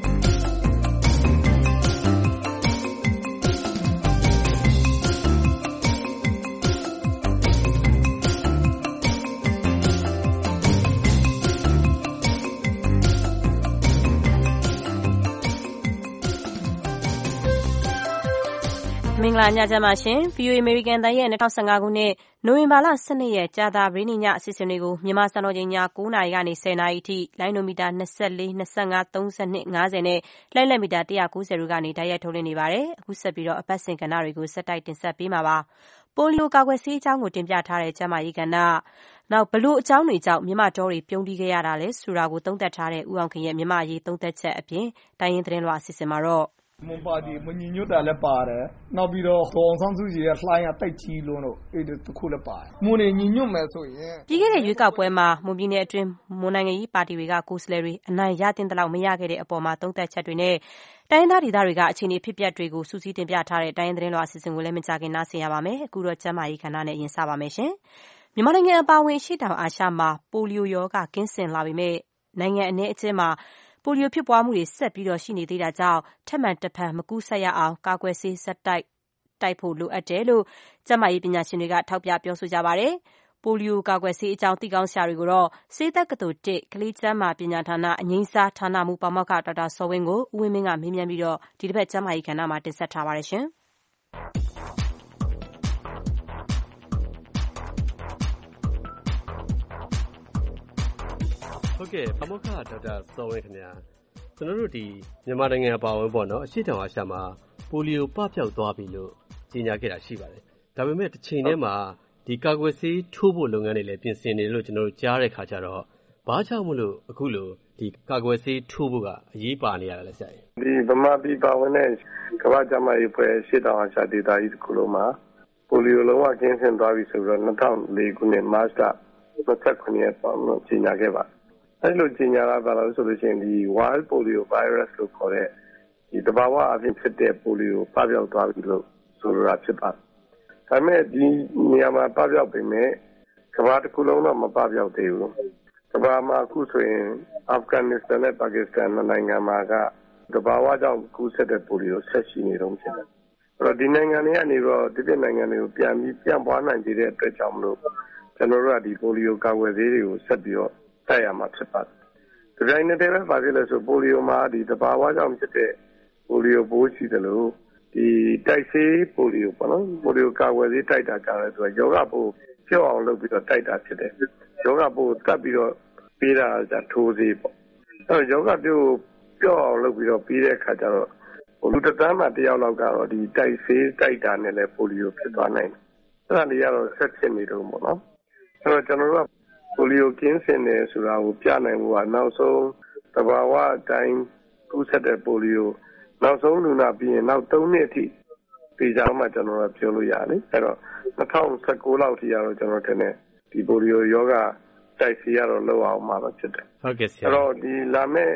B: မင်္ဂလာညချမ်းပါရှင် VOA American တန်ရဲ့2015ခုနှစ်နိုဝင်ဘာလ12ရက်ကြာသပတေးနေ့ညအစီအစဉ်တွေကိုမြန်မာစံတော်ချိန်ည9 နာရီကနေ10 နာရီအထိလိုင်းနိုမီတာ24, 25, 32, 50နဲ့လိုင်းလက်မီတာ190တို့ကနေတိုက်ရိုက်ထုတ်လွှင့်နေပါတယ်။အခုဆက်ပြီးတော့အပတ်စဉ်ကဏ္ဍတွေကိုဆက်တိုက်တင်ဆက်ပေးမှာပါ။ပိုလီယိုကာကွယ်ဆေးအကြောင်းကိုတင်ပြထားတဲ့ကျန်းမာရေးကဏ္ဍနောက်ဘလို့အကြောင်းတွေကြောင့်မြမတော်တွေပြုံးတီးခဲ့ရတာလဲဆိုတာကိုသုံးသပ်ထားတဲ့ဦးအောင်ခင်ရဲ့မြမရေးသုံးသပ်ချက်အပြင်တိုင်းရင်းသတင်းလွှာအစီအစဉ်မှာတော့
M: မွန်ပါတီမညီညွတ်တာလည်းပါတယ်နောက်ပြီးတော့ဒေါ်အောင်ဆန်းစုကြည်ရဲ့လှိုင်းရတိုက်ကြီးလုံးတော့အဲ့ဒီတစ်ခုလည်းပါတယ်မွန်နေညီညွတ်မယ်ဆိုရင်
B: ပြီးခဲ့တဲ့ရွေးကောက်ပွဲမှာမွန်ပြည်နယ်အတွင်းမွန်နိုင်ငံရေးပါတီတွေကကိုယ်စားလှယ်တွေအနိုင်ရတင်တဲ့လောက်မရခဲ့တဲ့အပေါ်မှာသုံးသပ်ချက်တွေနဲ့တိုင်းဒေသတွေကအခြေအနေဖြစ်ပျက်တွေကိုစူးစီးတင်ပြထားတဲ့တိုင်းသတင်းလွှာအစီအစဉ်ကိုလည်းမကြခင်နားဆင်ရပါမယ်အခုတော့ကျန်းမာရေးခန္ဓာနဲ့ရင်စပါမယ်ရှင်မြန်မာနိုင်ငံအပါအဝင်ရှေ့တောင်အာရှမှာပိုလီယိုရောဂါကင်းစင်လာပေမဲ့နိုင်ငံအနည်းအကျဉ်းမှာပိုလီယိုဖြစ်ပွားမှုတွေဆက်ပြီးတော့ရှိနေသေးတာကြောင့်ထပ်မံတဖန်မကူးစက်ရအောင်ကာကွယ်ဆေးဆက်တိုက်ဖို့လိုအပ်တယ်လို့ကျန်းမာရေးပညာရှင်တွေကထောက်ပြပြောဆိုကြပါတယ်။ပိုလီယိုကာကွယ်ဆေးအကြောင်းသိကောင်းဆရာတွေကိုတော့ဆေးတက္ကသိုလ်1ကလေးကျန်းမာပညာဌာနအငိမ့်စားဌာနမှူးပါမောက္ခဒေါက်တာစောဝင်းကိုဦးဝင်းမင်းကမေးမြန်းပြီးတော့ဒီတစ်ပတ်ကျန်းမာရေးကဏ္ဍမှာတင်ဆက်ထားပါတယ်ရှင်။
N: ဟုတ်ကဲ့ပါမောက္ခဒေါက်တာစောဝင်းခင်ဗျာကျွန်တော်တို့ဒီမြန်မာနိုင်ငံအပါအဝင်ပေါ့နော်အရှေ့တောင်အာရှမှာပိုလီယိုပပျောက်သွားပြီလို့ကြေညာခဲ့တာရှိပါတယ်ဒါပေမဲ့တစ်ချိန်တည်းမှာဒီကာကွယ်ဆေးထိုးဖို့လုပ်ငန်းတွေလည်းပြင်ဆင်နေလို့ကျွန်တော်တို့ကြားတဲ့ခါကျတော့ဘာကြောင့်မလို့အခုလိုဒီကာကွယ်ဆေးထိုးဖို့ကအရေးပါနေရတာလဲဆရာ
O: ဒီဗမာပြည်ပါဝင်တဲ့ကမ္ဘာ့ကျန်းမာရေးအဖွဲ့ရှေ့တောင်အာရှဒေသကြီးတစ်ခုလုံးမှာပိုလီယိုလုံးဝကင်းစင်သွားပြီဆိုတော့2004ခုနှစ်မတ်လ29ရက်ပေါ့နော်ကြေညာခဲ့ပါအဲ့လိုကြီးညာလာပါလို့ဆိုလို့ရှိရင်ဒီ wild polio virus လို့ခေါ်တဲ့ဒီတဘာဝအဖြစ်ဖြစ်တဲ့ပိုလီယိုပပျောက်သွားပြီလို့ဆိုလိုတာဖြစ်ပါတယ်။ဒါပေမဲ့ဒီနေရာမှာပပျောက်ပေမဲ့ကမ္ဘာတစ်ခုလုံးတော့မပပျောက်သေးဘူး။ကမ္ဘာမှာအခုဆိုရင်အာဖဂန်နစ္စတန်နဲ့ပါကစ္စတန်နိုင်ငံမှာကတဘာဝကြောင့်ကူးစက်တဲ့ပိုလီယိုဆက်ရှိနေတော့ဖြစ်တယ်။အဲ့တော့ဒီနိုင်ငံတွေကနေတော့ဒီပြနိုင်ငံတွေကိုပြန်ပြီးပြန်ပွားနိုင်ကြတဲ့အတွက်ကြောင့်မလို့ကျွန်တော်တို့ကဒီပိုလီယိုကာကွယ်ဆေးတွေကိုဆက်ပြီးတော့တိုက်ရမှာဖြစ်ပါတယ်။ဒီတိုင်းနဲ့တည်းပဲပါဖြစ်လဲဆိုပိုလီယိုမှာဒီတဘာဝကြောင့်ဖြစ်တဲ့ပိုလီယိုပိုးရှိတယ်လို့ဒီတိုက်ဆေးပိုလီယိုပေါ့နော်ပိုလီယိုကာကွယ်ဆေးတိုက်တာကလည်းဆိုတော့ယောဂပိုးပြော့အောင်လုပ်ပြီးတော့တိုက်တာဖြစ်တယ်။ယောဂပိုးတတ်ပြီးတော့ပေးတာကထိုးဆေးပေါ့။အဲတော့ယောဂပြော့အောင်လုပ်ပြီးတော့ပေးတဲ့အခါကျတော့လူတစ်သန်းမှတယောက်လောက်ကတော့ဒီတိုက်ဆေးတိုက်တာနဲ့လည်းပိုလီယိုဖြစ်သွားနိုင်တယ်။အဲ့ဒါလေးကတော့ဆက်ဖြစ်နေတော့ပေါ့နော်။အဲ့တော့ကျွန်တော်တို့ကပိုလီယိုကင်းစင်တယ်ဆိုတာကိုပြနိုင်ဖို့ကနောက်ဆုံးတဘာဝအတိုင်းကူးစက်တဲ့ပိုလီယိုနောက်ဆုံးလူနာပြီးရင်နောက်3နှစ်အထိပြေချောင်းမှကျွန်တော်တို့ပြောလို့ရတယ်အဲ့တော့2019လောက်ထိကတော့ကျွန်တော်ထင်တယ်ဒီပိုလီယိုယောဂတိုက်စီရတော့လောက်အောင်မှာပဲဖြစ်တယ်
N: ဟုတ်ကဲ့ဆရာ
O: အဲ့တော့ဒီလာမဲ့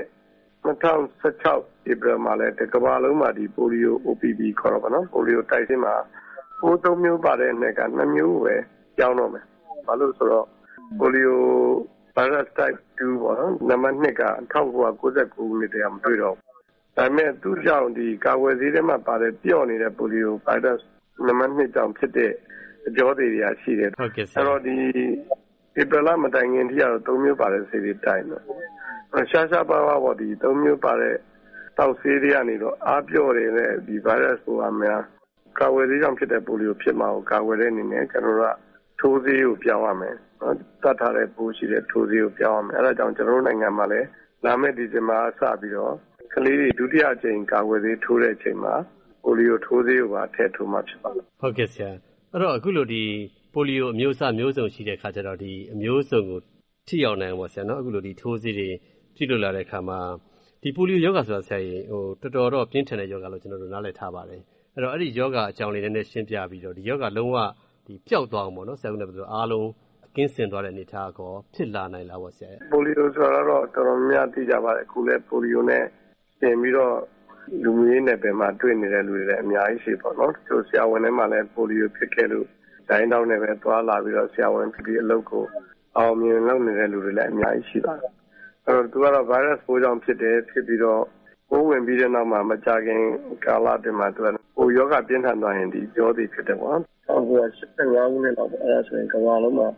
O: 2016ဧပြီမှာလည်းတကမ္ဘာလုံးမှာဒီပိုလီယို OPV ခေါ်တော့ဗောနော်ပိုလီယိုတိုက်စီမှာ3မျိုးပါတဲ့နဲ့က2မျိုးပဲကြောင်းတော့မယ်ဘာလို့ဆိုတော့ပိုလီယို virus type 2ပေါ့နော်နံပါတ်2က1999ခုနှစ်တည်းကမတွေ့တော့ဘူးဒါပေမဲ့သူ့ကြောင့်ဒီကာကွယ်ဆေးထဲမှာပါတဲ့ပြော့နေတဲ့ပိုလီယို virus နံပါတ်2ကြောင့်ဖြစ်တဲ့အကြောတွေရရှိတယ်
N: ဟုတ်ကဲ့ဆရာ
O: အဲ့တော့ဒီဧပြီလမတိုင်ခင်ထိကတော့3မျိုးပါတဲ့ဆေးတွေတိုင်တော့ရှားရှားပါပါပေါ့ဒီ3မျိုးပါတဲ့တောက်ဆေးတွေကနေတော့အားပြော့နေတဲ့ဒီ virus ကိုအများကာကွယ်ဆေးကြောင့်ဖြစ်တဲ့ပိုလီယိုဖြစ်မှာကိုကာကွယ်တဲ့အနေနဲ့ကျွန်တော်တို့ကထိုးဆေးကိုပြောင်းရမယ်နော်တတ်ထားတဲ့ပိုးရှိတဲ့ထိုးဆေးကိုပြောင်းရမယ်အဲဒါကြောင့်ကျွန်တော်တို့နိုင်ငံမှာလည်းလာမယ့်ဒီဇင်ဘာစပြီးတော့ကလေးတွေဒုတိယအကြိမ်ကာကွယ်ဆေးထိုးတဲ့အချိန်မှာပိုလီယိုထိုးဆေးကိုပါထည့်ထိုးမှဖြစ်ပါမယ်
N: ဟုတ်ကဲ့ဆရာအဲ့တော့အခုလိုဒီပိုလီယိုအမျိုးအစားမျိုးစုံရှိတဲ့ခါကျတော့ဒီအမျိုးစုံကိုထိရောက်နိုင်အောင်ပေါ့ဆရာနော်အခုလိုဒီထိုးဆေးတွေကြည့်လို့လာတဲ့ခါမှာဒီပိုလီယိုယောဂါဆိုတာဆရာကြီးတော်တော်တော့ပြင်းထန်တဲ့ယောဂါလို့ကျွန်တော်တို့နားလည်ထားပါတယ်အဲ့တော့အဲ့ဒီယောဂါအကြောင်းလေးနည်းနည်းရှင်းပြပြီးတော့ဒီယောဂါလုံးဝဒီပျောက်သွားအောင်ပေါ့နော်ဆရာကလည်းပြောအားလုံးအကင်းစင်သွားတဲ့အနေအထားကောဖြစ်လာနိုင်လားပေါ့ဆရာ။
O: ပိုလီယိုဆိုတော့တော်တော်များသိကြပါတယ်အခုလည်းပိုလီယိုနဲ့ရှင်ပြီးတော့လူမျိုးရေးနယ်ပယ်မှာတွေ့နေတဲ့လူတွေလည်းအများကြီးရှိပေါ့နော်သူဆရာဝန်တွေမှာလည်းပိုလီယိုဖြစ်ခဲ့လို့ဒိုင်းတောင်းနဲ့ပဲသွားလာပြီးတော့ဆရာဝန်ဖြစ်ပြီးအလုပ်ကိုအောင်မြင်လုပ်နေတဲ့လူတွေလည်းအများကြီးရှိပါတယ်အဲ့တော့သူကတော့ virus ပိုးကြောင့်ဖြစ်ပြီးတော့ပိုးဝင်ပြီးတဲ့နောက်မှာမကြခင်ကာလတည်းမှာသူကပိုယောဂပြင်းထန်သွားရင်ဒီကြောသည်ဖြစ်တယ်ပေါ့နော်1985ခုနှစ်လောက်အဲ့ဒါဆိုရင်ကမ္ဘာလုံးမှာ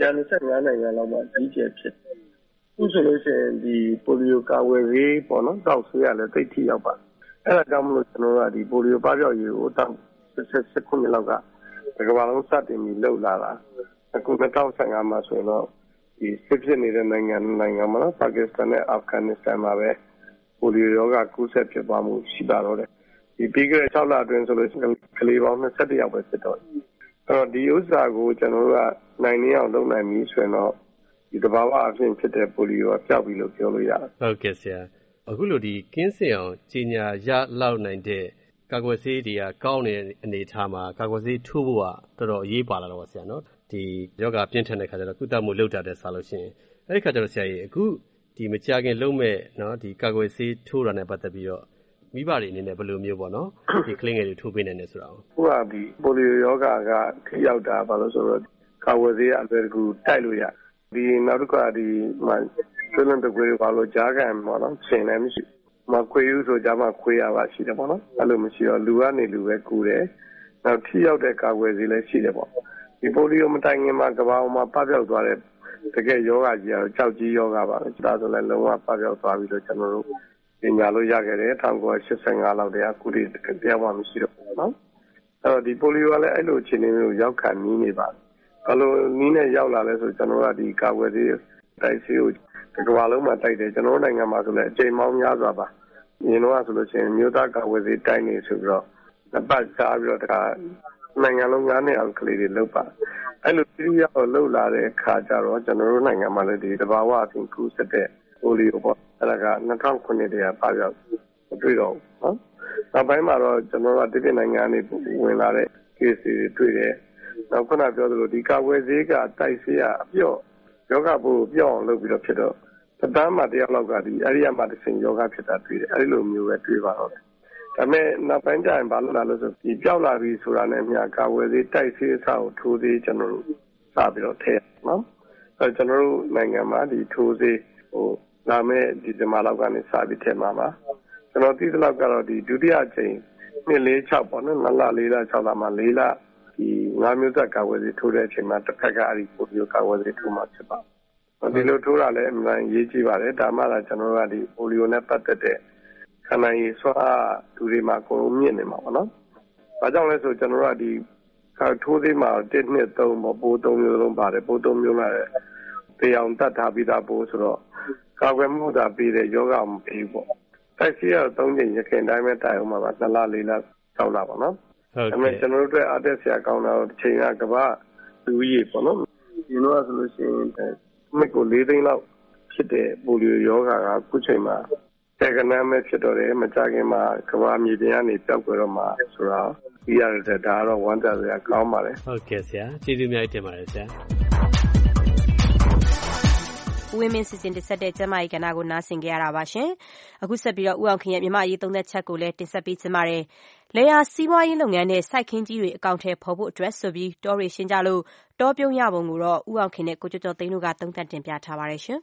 O: 25နိုင်ငံလောက်မှာကြီးကျယ်ဖြစ်တယ်အခုဆိုလို့ရှိရင်ဒီပိုလီယိုကာဝယ်ရေးပေါ့နော်တောက်ဆွေးရလည်းသိထိရောက်ပါအဲ့ဒါကြောင့်မလို့ကျွန်တော်တို့ကဒီပိုလီယိုပပျောက်ရေးကိုတောက်18ခုနှစ်လောက်ကကမ္ဘာလုံးစတင်ပြီးလှုပ်လာတာအခု2015မှာဆိုတော့ဒီစစ်ဖြစ်နေတဲ့နိုင်ငံမှာနော်ပါကစ္စတန်နဲ့အာဖဂန်နစ္စတန်မှာပဲပိုလီယိုရောဂါကူးစက်ဖြစ်ပွားမှုရှိပါတော့တယ်ဒီပြီးခဲ့တဲ့6လအတွင်းဆိုလို့ရှိရင်ကလေးပေါင်း21ယောက်ပဲဖြစ်တော့အဲ့တော့ဒီဥစ္စာကိုကျွန်တော်တို့ကနိုင်နေအောင်လုပ်နိုင်ပြီဆိုရင်တော့ဒီတဘာဝအဖြစ်ဖြစ်တဲ့ပိုလီယိုကပျောက်ပြီလို့ပြောလို့ရတယ်
N: ဟုတ်ကဲ့ဆရာအခုလိုဒီကင်းစင်အောင်ကြီးညာရလောက်နိုင်တဲ့ကာကွယ်ဆေးတွေကကောင်းတဲ့အနေအထားမှာကာကွယ်ဆေးထိုးဖို့ကတော်တော်အရေးပါလာတော့ဆရာနော်ဒီယောဂပြင်းထန်တဲ့ခါကျတော့ကုသမှုလုပ်တာတဲ့ဆာလို့ရှိရင်အဲ့ဒီခါကျတော့ဆရာကြီးအခုဒီမကြခင်လုံးမဲ့နော်ဒီကာကွယ်ဆေးထိုးတာနဲ့ပတ်သက်ပြီးတော့မိဘတွေအနေနဲ့ဘယ်လိုမျိုးပေါ့နော်ဒီကလေးငယ်တွေထိုးပေးနိုင်တယ်ဆိုတာ
O: ဟုတ်ပါပြီပိုလီယိုယောဂါကထိရောက်တာဘာလို့ဆိုတော့ကာကွယ်ဆေးအလွယ်တကူတိုက်လို့ရဒီနောက်တစ်ခါဒီမှာသွေးလွန်တကွေးဘာလို့ကြားခံပေါ့နော်ရှင်လည်းမရှိမခွေးယူဆိုကြမှာခွေးရပါရှိတယ်ပေါ့နော်အဲ့လိုမရှိတော့လူကနေလူပဲကူတယ်နောက်ထိရောက်တဲ့ကာကွယ်ဆေးလည်းရှိတယ်ပေါ့ဒီပိုလီယိုမတိုင်ခင်မှာကမ္ဘာမှာပပျောက်သွားတဲ့တကယ်ယောဂကြီးကတော့ကြောက်ကြီးယောဂပါပဲဒါဆိုလည်းလုံးဝပပျောက်သွားပြီးတော့ကျွန်တော်တို့ပညာလို့ရခဲ့တယ်1985လောက်တည်းကကုတီတရားမှမရှိတော့ဘူးနော်အဲ့တော့ဒီပိုလီယိုကလည်းအဲ့လိုအခြေအနေမျိုးရောက်ခံနေနေပါဘယ်လိုနည်းနဲ့ရောက်လာလဲဆိုကျွန်တော်ကဒီကာကွယ်ဆေးတိုက်ဆေးကိုကမ္ဘာလုံးမှာတိုက်တယ်ကျွန်တော်နိုင်ငံမှာဆိုလည်းအချိန်ပေါင်းများစွာပါမြင်တော့ဆိုလို့ရှိရင်မြို့သားကာကွယ်ဆေးတိုက်နေဆိုပြီးတော့ပတ်စားပြီးတော့တခါနိုင်ငံလုံး9နှစ်အောင်ကလေးတွေလုပ်ပါအဲ့လိုပြည်ရောက်လှုပ်လာတဲ့ခါကျတော့ကျွန်တော်တို့နိုင်ငံမှာလည်းဒီတဘာဝအဖြစ်ကူးစက်တဲ့ပိုလီယိုပေါ့အဲ့ဒါက2009တည်းကပါရောက်တွေ့တော့နော်နောက်ပိုင်းမှာတော့ကျွန်တော်တို့ဒီနိုင်ငံကနေဝင်လာတဲ့ case တွေတွေ့တယ်နောက်ခုနပြောသလိုဒီကာဝယ်ဆေးကတိုက်ဆေးကအပြော့ယောဂပိုးပြောင်းအောင်လုပ်ပြီးတော့ဖြစ်တော့တန်းမှာတယောက်လောက်ကဒီအဲ့ဒီမှာတစ်ဆင့်ယောဂဖြစ်တာတွေ့တယ်အဲ့လိုမျိုးပဲတွေ့ပါတော့တယ်ဒါပေမဲ့နောက်ပိုင်းကျရင်ဘာလို့လာလို့ဆိုဒီပြောက်လာပြီဆိုတာနဲ့အမျှကာဝယ်ဆေးတိုက်ဆေးအစားကိုထိုးသေးကျွန်တော်တို့စပြီးတော့ထည့်နော်အဲကျွန်တော်တို့နိုင်ငံမှာဒီထိုးဆေးလာမဲ့ဒီဇင်ဘာလောက်ကနေစပြီးထည့်မှာပါကျွန်တော်သိသလောက်ကတော့ဒီဒုတိယအချိန်246ပေါ့နော်2လ4လ6လမှာ4လဒီ9မျိုးသက်ကာဝယ်ဆေးထိုးတဲ့အချိန်မှာတစ်ခါကအဲ့ဒီပိုလီယိုကာဝယ်ဆေးထိုးမှာဖြစ်ပါတယ်ဒီလိုထိုးတာလည်းအမှန်ရေးကြည့်ပါတယ်ဒါမှသာကျွန်တော်တို့ကဒီပိုလီယိုနဲ့ပတ်သက်တဲ့ခန္ဓာရည်ဆွာဒူတွေမှာကိုယ်မြင့်နေမှာပေါ့နော်။ဘာကြောင့်လဲဆိုကျွန်တော်တို့ကဒီထိုးသေးမှာ1 2 3ပေါ့ပိုး3မျိုးလုံးပါတယ်ပိုး3မျိုးလာတဲ့တေအောင်တတ်ထားပြီးသားပိုးဆိုတော့ကာကွယ်မှုသာပြီးတဲ့ယောဂမပြီးဘူးပေါ့။တိုက်စီရ3ချိန်ရခင်တိုင်းပဲတိုက်အောင်မှာပါ2လ4လ6လပေါ့နော်။ဒါပေမဲ့ကျွန်တော်တို့အတွက်အသက်ဆရာကောင်းတာတော့တစ်ချိန်ကကမ္ဘာလူကြီးပေါ့နော်။ဒီလိုဆိုလို့ရှိရင်မိကို4သိန်းလောက်ဖြစ်တဲ့ပိုလီယိုယောဂါကအခုချိန်မှာတကနာမဲ့ဖြစ်တော့တယ်မကြခင်မှာကမ္ဘာမြေပြင်ကနေပျောက်ကွယ်တော့မှာဆိုတော့ဒီရတဲ့ဒါကတော့ဝမ်းသာစရာကောင်းပါတယ်
N: ဟုတ်ကဲ့ဆရာကျေးဇူးအများကြီးတင်ပါတယ်ဆရာ
B: ဝင်းမင်းစီစဉ်တင်ဆက်တဲ့ကျမကြီးကဏ္ဍကိုနားဆင်ကြရတာပါရှင်အခုဆက်ပြီးတော့ဦးအောင်ခင်ရဲ့မြန်မာရေးသုံးသက်ချက်ကိုလည်းတင်ဆက်ပေးချင်ပါတယ်လေယာစီးပွားရေးလုပ်ငန်းနဲ့စိုက်ခင်းကြီးတွေအကောင့်ထဲပေါ်ဖို့အတွက်ဆိုပြီးတောတွေရှင်းကြလို့တောပြုံးရပုံကိုတော့ဦးအောင်ခင်နဲ့ကိုကျော်ကျော်သိန်းတို့ကသုံးသပ်တင်ပြထားပါတယ်ရှင်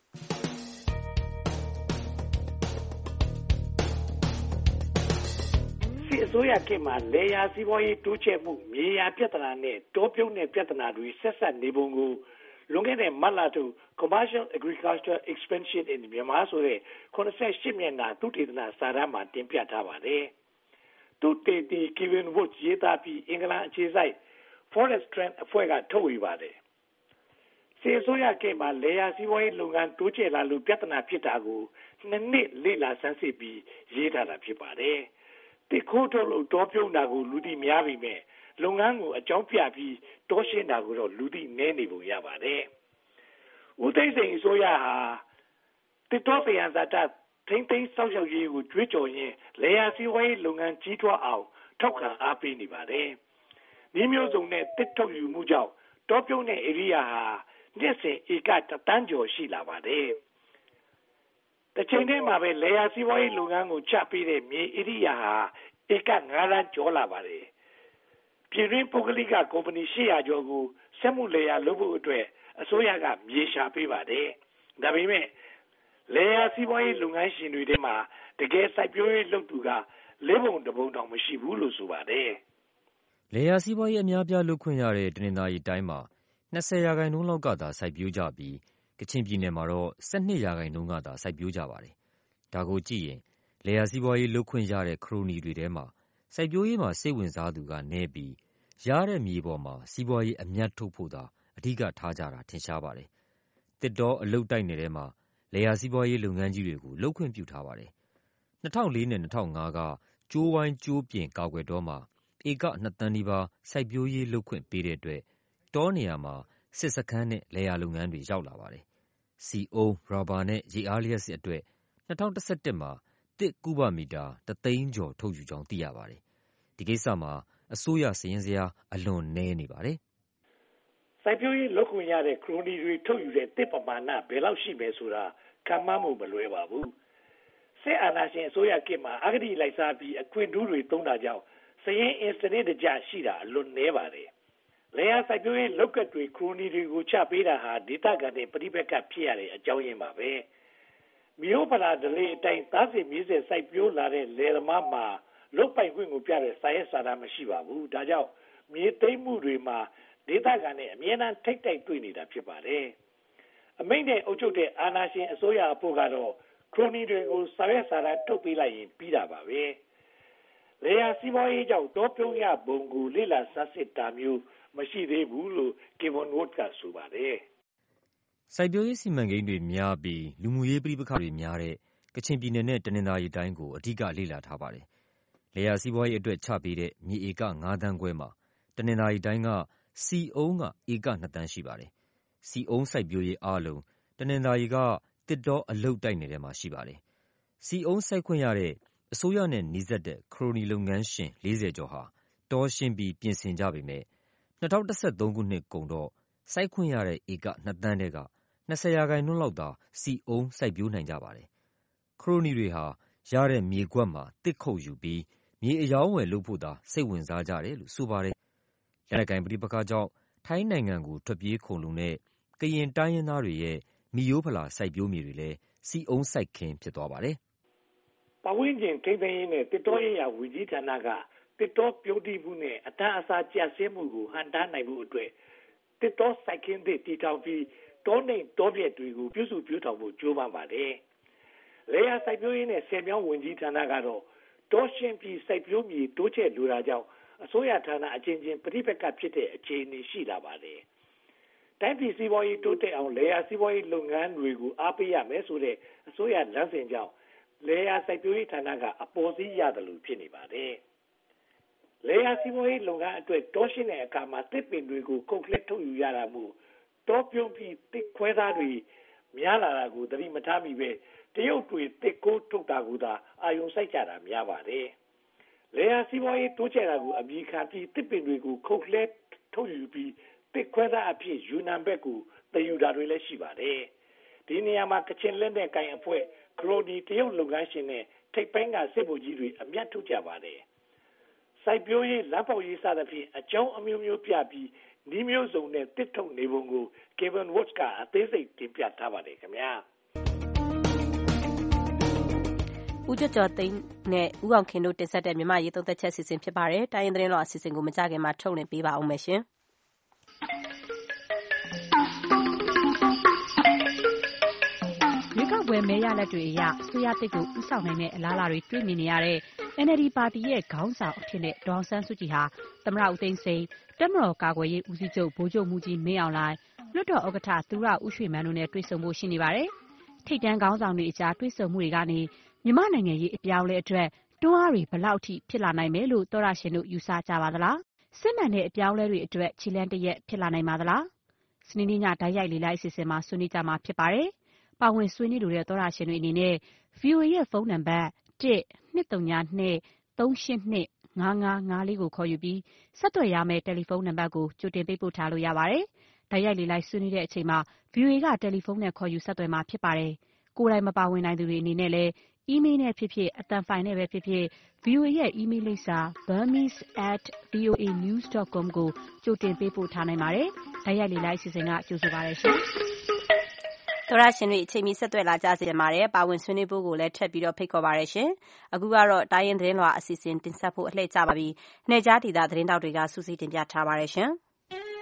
P: အစိုးရခေတ်မှာလေယာစီးပွားရေးတိုးချဲ့မှုမြေယာပြဿနာနဲ့တောပြုံးတဲ့ပြဿနာတွေဆက်ဆက်နေပုံကိုလွန်ခဲ့တဲ့မတ်လထုတ် Commercial Agriculture Expansion in Myanmar ဆိုတဲ့88မျက်နှာသုတေသနစာတမ်းမှာတင်ပြထားပါတယ်။သုတေသီ Kevin Woods ရေးသားပြီးအင်္ဂလန်အခြေစိုက် Forest Trend အဖွဲ့ကထုတ်ဝေပါတယ်။စစ်အစိုးရခေတ်မှာလေယာစီးပွားရေးလုပ်ငန်းတိုးချဲ့လာလို့ပြဿနာဖြစ်တာကို2 နှစ်လေ့လာဆန်းစစ်ပြီးရေးထားတာဖြစ်ပါတယ်။တစ်ခိုးထုတ်လို့တောပြုံးတာကိုလူသိများပြီမဲ့လုပ်ငန်းကိုအကြောင်းပြပြီးတောရှင်းတာကိုတော့လူသိနည်းနေပုံရပါတယ်။ဦးသိန်းစိန်အစိုးရဟာတစ်တောပယံဇာတထိမ့်သိမ်းစောင့်ရှောက်ရေးကိုကြွေးကြော်ရင်းလေယာစီးပွားရေးလုပ်ငန်းကြီးထွားအောင်ထောက်ခံအားပေးနေပါတယ်။ဒီမျိုးစုံနဲ့တစ်ထုတ်ယူမှုကြောင့်တောပြုံးတဲ့ဧရိယာဟာနှစ်စဉ်ဧက1 သန်းကျော်ရှိလာပါတယ်။တစ်ချိန်တည်းမှာပဲလယ်ယာစီးပွားရေးလုပ်ငန်းကိုချပေးတဲ့မြေဧရိယာဟာဧက9 သန်းကျော်လာပါတယ်။ပြည်တွင်းပုဂ္ဂလိကကုမ္ပဏီ800 ကျော်ကိုစက်မှုလယ်ယာလုပ်ဖို့အတွက်အစိုးရကမြေရှာပေးပါတယ်။ဒါပေမဲ့လယ်ယာစီးပွားရေးလုပ်ငန်းရှင်တွေထဲမှာတကယ်စိုက်ပျိုးရေးလုပ်သူက4 ပုံ 1 ပုံတောင်မရှိဘူးလို့ဆိုပါတယ်
C: ။လယ်ယာစီးပွားရေးအများပြားလုပ်ခွင့်ရတဲ့တနင်္သာရီတိုင်းမှာ20% လောက်ကသာစိုက်ပျိုးကြပြီးကချင်ပြည်နယ်မှာတော့12% ကသာစိုက်ပျိုးကြပါတယ်။ဒါကိုကြည့်ရင်လယ်ယာစီးပွားရေးလုပ်ခွင့်ရတဲ့ခရိုနီတွေထဲမှာစိုက်ပျိုးရေးမှာစိတ်ဝင်စားသူကနည်းပြီးရတဲ့မြေပေါ်မှာစီးပွားရေးအမြတ်ထုတ်ဖို့သာအဓိကထားကြတာထင်ရှားပါတယ်။တစ်တောအလုတ်တိုက်နယ်ထဲမှာလယ်ယာစီးပွားရေးလုပ်ငန်းကြီးတွေကိုလုပ်ခွင့်ပြုထားပါတယ်။2004နဲ့2005ကကျိုးဝိုင်းကျိုးပြင်ကာကွယ်တောမှာဧက2 သန်းနီးပါးစိုက်ပျိုးရေးလုပ်ခွင့်ပေးတဲ့အတွက်တောနေရာမှာစစ်စခန်းနဲ့လယ်ယာလုပ်ငန်းတွေရောက်လာပါတယ်။ဆီအုန်း၊ရာဘာနဲ့ရေအားလျှပ်စစ်အတွက်2011မှာတစ်ကုဗမီတာ1 သိန်းကျော်ထုတ်ယူကြောင်းသိရပါတယ်။ဒီကိစ္စမှာအစိုးရစာရင်းဇယားအလွန်နည်းနေပါတယ်
P: ။စိုက်ပျိုးရေးလုပ်ခွင့်ရတဲ့ခရိုနီတွေထုတ်ယူတဲ့တစ်ပမာဏဘယ်လောက်ရှိမယ်ဆိုတာခန့်မှန်းမှုမလွယ်ပါဘူး။စစ်အာဏာရှင်အစိုးရခေတ်မှာအဂတိလိုက်စားပြီးအခွင့်ထူးတွေသုံးတာကြောင့်စာရင်းအင်စနစ်တကျရှိတာအလွန်နည်းပါတယ်။လယ်ယာစိုက်ပျိုးရေးလုပ်ကွက်တွေခရိုနီတွေကိုချပေးတာဟာဒေသခံတွေပဋိပက္ခဖြစ်ရတဲ့အကြောင်းရင်းပါပဲ။မြို့ပလာဒလေအတိုင်းသားစစ်မြေစစ်စိုက်ပျိုးလာတဲ့လယ်သမားမှာလုတ်ပိုင်ခွင့်ကိုပြတဲ့စာရေးစာတမ်းမရှိပါဘူး။ဒါကြောင့်မြေသိမ်းမှုတွေမှာဒေသခံတွေအမြဲတမ်းထိတ်တိုက်တွေ့နေတာဖြစ်ပါတယ်။အမိန့်နဲ့အုပ်ချုပ်တဲ့အာဏာရှင်အစိုးရအဖို့ကတော့ခရိုနီတွေကိုစာရေးစာတမ်းထုတ်ပေးလိုက်ရင်ပြီးတာပါပဲ။လယ်ယာစီးပွားရေးကြောင့်တောပြုံးရပုံကိုလေ့လာဆန်းစစ်တာမျိုးမရှိသေးဘူးလို့ကေဗွန်ဝတ်ကဆိုပါတယ်
C: ။စိုက်ပျိုးရေးစီမံကိန်းတွေများပြီးလူမှုရေးပဋိပက္ခတွေများတဲ့ကချင်ပြည်နယ်နဲ့တနင်္သာရီတိုင်းကိုအဓိကလေ့လာထားပါတယ်။လယ်ယာစီးပွားရေးအတွက်ချပေးတဲ့မြေဧက9 သန်းခွဲမှာတနင်္သာရီတိုင်းကဆီအုန်းကဧက2 သန်းရှိပါတယ်။ဆီအုန်းစိုက်ပျိုးရေးအားလုံးတနင်္သာရီကတစ်တောအလုတ်တိုက်နယ်ထဲမှာရှိပါတယ်။ဆီအုန်းစိုက်ခွင့်ရတဲ့အစိုးရနဲ့နီးစပ်တဲ့ခရိုနီလုပ်ငန်းရှင်40 ကျော်ဟာတောရှင်းပြီးပြင်ဆင်ကြပေမဲ့2013 ခုနှစ်ကုန်တော့စိုက်ခွင့်ရတဲ့ဧက2 သန်းထဲက20% လောက်သာဆီအုန်းစိုက်ပျိုးနိုင်ကြပါတယ်။ခရိုနီတွေဟာရတဲ့မြေကွက်မှာတစ်ခုတ်ယူပြီးမြေအယောင်းဝယ်လုပ်ဖို့သာစိတ်ဝင်စားကြတယ်လို့ဆိုပါတယ်။လက်နက်ကိုင်ပဋိပက္ခကြောင့်ထိုင်းနိုင်ငံကိုထွက်ပြေးခုံလုံတဲ့ကရင်တိုင်းရင်းသားတွေရဲ့မိရိုးဖလာစိုက်ပျိုးမြေတွေလည်းဆီအုန်းစိုက်ခင်းဖြစ်သွားပါတယ်
P: ။ပတ်ဝန်းကျင်ထိန်းသိမ်းရေးနဲ့တစ်တောရေးရာဝန်ကြီးဌာနကတစ်တောပြုန်းတီးမှုနဲ့အတန်းအစားကျဆင်းမှုကိုဟန်တားနိုင်မှုအတွက်တစ်တောစိုက်ခင်းသစ်တည်ထောင်ပြီးတောနှိမ်တောပြက်တွေကိုပြုစုပြောင်းထောင်ဖို့ကြိုးပမ်းပါတယ်။လယ်ယာစိုက်ပျိုးရေးနဲ့ဆည်မြောင်းဝန်ကြီးဌာနကတော့တောရှင်းပြီးစိုက်ပျိုးမြေတိုးချဲ့လိုတာကြောင့်အစိုးရဌာနအချင်းချင်းပဋိပက္ခဖြစ်တဲ့အခြေအနေရှိလာပါတယ်။တိုင်းပြည်စီးပွားရေးတိုးတက်အောင်လယ်ယာစီးပွားရေးလုပ်ငန်းတွေကိုအားပေးရမယ်ဆိုတဲ့အစိုးရလမ်းစဉ်ကြောင့်လယ်ယာစိုက်ပျိုးရေးဌာနကအပေါ်စီးရတယ်လို့ဖြစ်နေပါတယ်။လယ်ယာစီးပွားရေးလုပ်ငန်းအတွက်တောရှင်းတဲ့အခါမှာတစ်ပင်တွေကိုခုတ်လှဲထုတ်ယူရတာမို့တောပြုံးပြီးတစ်ခွဲသားတွေများလာတာကိုသတိမထားမိပဲတရုတ်တွေတစ်ကိုးထုတ်တာကိုသာအာယုံစိုက်ကြတာများပါတယ်။လယ်ယာစီးပွားရေးတိုးချဲ့တာကိုအမိခံပြီးတစ်ပင်တွေကိုခုတ်လှဲထုတ်ယူပြီးတစ်ခွဲသားအဖြစ်ယူနံဘက်ကိုတည်ယူတာတွေလည်းရှိပါတယ်။ဒီနေရာမှာကချင်လက်နဲ့ကိုင်အဖွဲ့ခရိုနီတရုတ်လုပ်ငန်းရှင်နဲ့ထိပ်ပိုင်းကစစ်ဗိုလ်ကြီးတွေအမျက်ထုတ်ကြပါတယ်။စိုက်ပျိုးရေးလမ်းပေါက်ရေးစသဖြင့်အကြောင်းအမျိုးမျိုးပြပြီးဒီမျိုးစုံနဲ့တစ်ထုတ်နေပုံကိုကေဗွန်ဝတ်ကအသေးစိတ်တင်ပြထားပါတယ်ခင်ဗျာ
B: ဦးကျော်ကျော်သိန်းနဲ့ဦးအောင်ခင်တို့တင်ဆက်တဲ့မြန်မာရေးသုံးသက်ချက်အစီအစဉ်ဖြစ်ပါတယ်။တိုင်းရင်းသတင်းတော်အစီအစဉ်ကိုမကြခင်မှာထုတ်လွှင့်ပေးပါအောင်မယ်ရှင်။
Q: ရွေးကောက်ပွဲမဲရလဒ်တွေအရအစိုးရသစ်ကိုဦးဆောင်နိုင်တဲ့အလားအလာတွေတွေ့မြင်နေရတဲ့ NLD ပါတီရဲ့ခေါင်းဆောင်အဖြစ်နဲ့ဒေါ်အောင်ဆန်းစုကြည်ဟာသမ္မတဦးသိန်းစိန်တပ်မတော်ကာကွယ်ရေးဦးစီးချုပ်ဗိုလ်ချုပ်မှူးကြီးမင်းအောင်လှိုင်လွှတ်တော်ဥက္ကဋ္ဌသူရဦးရွှေမန်းတို့နဲ့တွေ့ဆုံဖို့ရှိနေပါတယ်။ထိပ်တန်းခေါင်းဆောင်တွေအကြားတွေ့ဆုံမှုတွေကနေမြန်မာနိုင်ငံရေးအပြောင်းအလဲအတွက်တွန်းအားတွေဘယ်လောက်ထိဖြစ်လာနိုင်မယ်လို့သောတရှင်တို့ယူဆကြပါသလား။စစ်မှန်တဲ့အပြောင်းအလဲတွေအတွက်ခြေလှမ်းတစ်ရက်ဖြစ်လာနိုင်ပါသလား။စနေနေ့ညတိုက်ရိုက်လေ့လာအစီအစဉ်မှာဆွေးနွေးကြမှာဖြစ်ပါတယ်။ပါဝင်ဆွေးနွေးလိုတဲ့သောတရှင်တွေအနေနဲ့ VOA ရဲ့ဖုန်းနံပါတ်1-202-382-5554ကိုခေါ်ယူပြီးဆက်သွယ်ရမယ့်တယ်လီဖုန်းနံပါတ်ကိုကြိုတင်ပေးပို့ထားလို့ရပါတယ်တိုက်ရိုက်လေလိုက်ဆွေးနွေးတဲ့အချိန်မှာ VOA ကတယ်လီဖုန်းနဲ့ခေါ်ယူဆက်သွယ်မှာဖြစ်ပါတယ်။ကိုယ်တိုင်မပါဝင်နိုင်သူတွေအနေနဲ့လည်းအီးမေးလ်နဲ့ဖြစ်ဖြစ်အသံဖိုင်နဲ့ပဲဖြစ်ဖြစ် VOA ရဲ့အီးမေးလ်လိပ်စာ burmese@voanews.com ကိုကြိုတင်ပေးပို့ထားနိုင်ပါတယ်။တိုက်ရိုက်လေလိုက်အစီအစဉ်ကကြိုဆိုပါရရှင်
B: ။သောရရှင်တွေအချိန်မီဆက်သွယ်လာကြစေပါတယ်။ပါဝင်ဆွေးနွေးဖို့ကိုလည်းထပ်ပြီးတော့ဖိတ်ခေါ်ပါရရှင်။အခုကတော့တိုင်းရင်းသတင်းလွှာအစီအစဉ်တင်ဆက်ဖို့အလှည့်ကျပါပြီ။နယ်ကြားဒေသသတင်းတောက်တွေကစူးစီးတင်ပြထားပါရရှင်။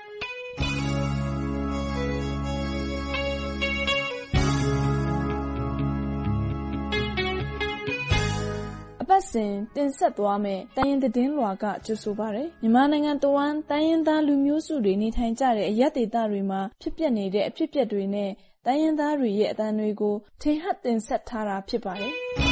R: အပတ်စဉ်တင်ဆက်သွားမယ့်တိုင်းရင်းသတင်းလွှာကကြိုဆိုပါရယ်မြန်မာနိုင်ငံတဝန်းတိုင်းရင်းသားလူမျိုးစုတွေနေထိုင်ကြတဲ့အရပ်ဒေသတွေမှာဖြစ်ပျက်နေတဲ့အဖြစ်အပျက်တွေနဲ့တိုင်းရင်းသားတွေရဲ့အသံတွေကိုထင်ဟပ်တင်ဆက်ထားတာဖြစ်ပါတယ်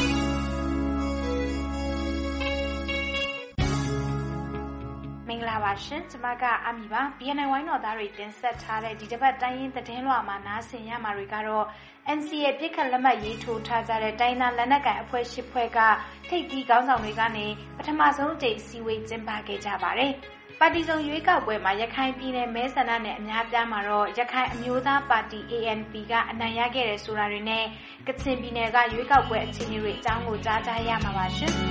S: မင်္ဂလာပါရှင်ကျမကအမီပါ BNN ဝိုင်းတော်သားတွေတင်ဆက်ထားတဲ့ဒီတစ်ပတ်တိုင်းရင်းသတင်းလွှာမှာနားဆင်ရမှာတွေကတော့ NCA ပြစ်ခတ်လက်မှတ်ရေးထိုးထားကြတဲ့တိုင်းသားလက်နက်ကိုင်အဖွဲ့၈ဖွဲ့ကထိပ်သီးခေါင်းဆောင်တွေကနေပထမဆုံးအကြိမ်အစည်းအဝေးကျင်းပခဲ့ကြပါတယ်။ပါတီစုံရွေးကောက်ပွဲမှာရခိုင်ပြည်နယ်မဲဆန္ဒနယ်အများပြားမှာတော့ရခိုင်အမျိုးသားပါတီ ANP ကအနိုင်ရခဲ့တယ်ဆိုတာတွေနဲ့ကချင်ပြည်နယ်ကရွေးကောက်ပွဲအခြေအနေတွေအကြောင်းကိုကြားကြရမှာပါရှင်။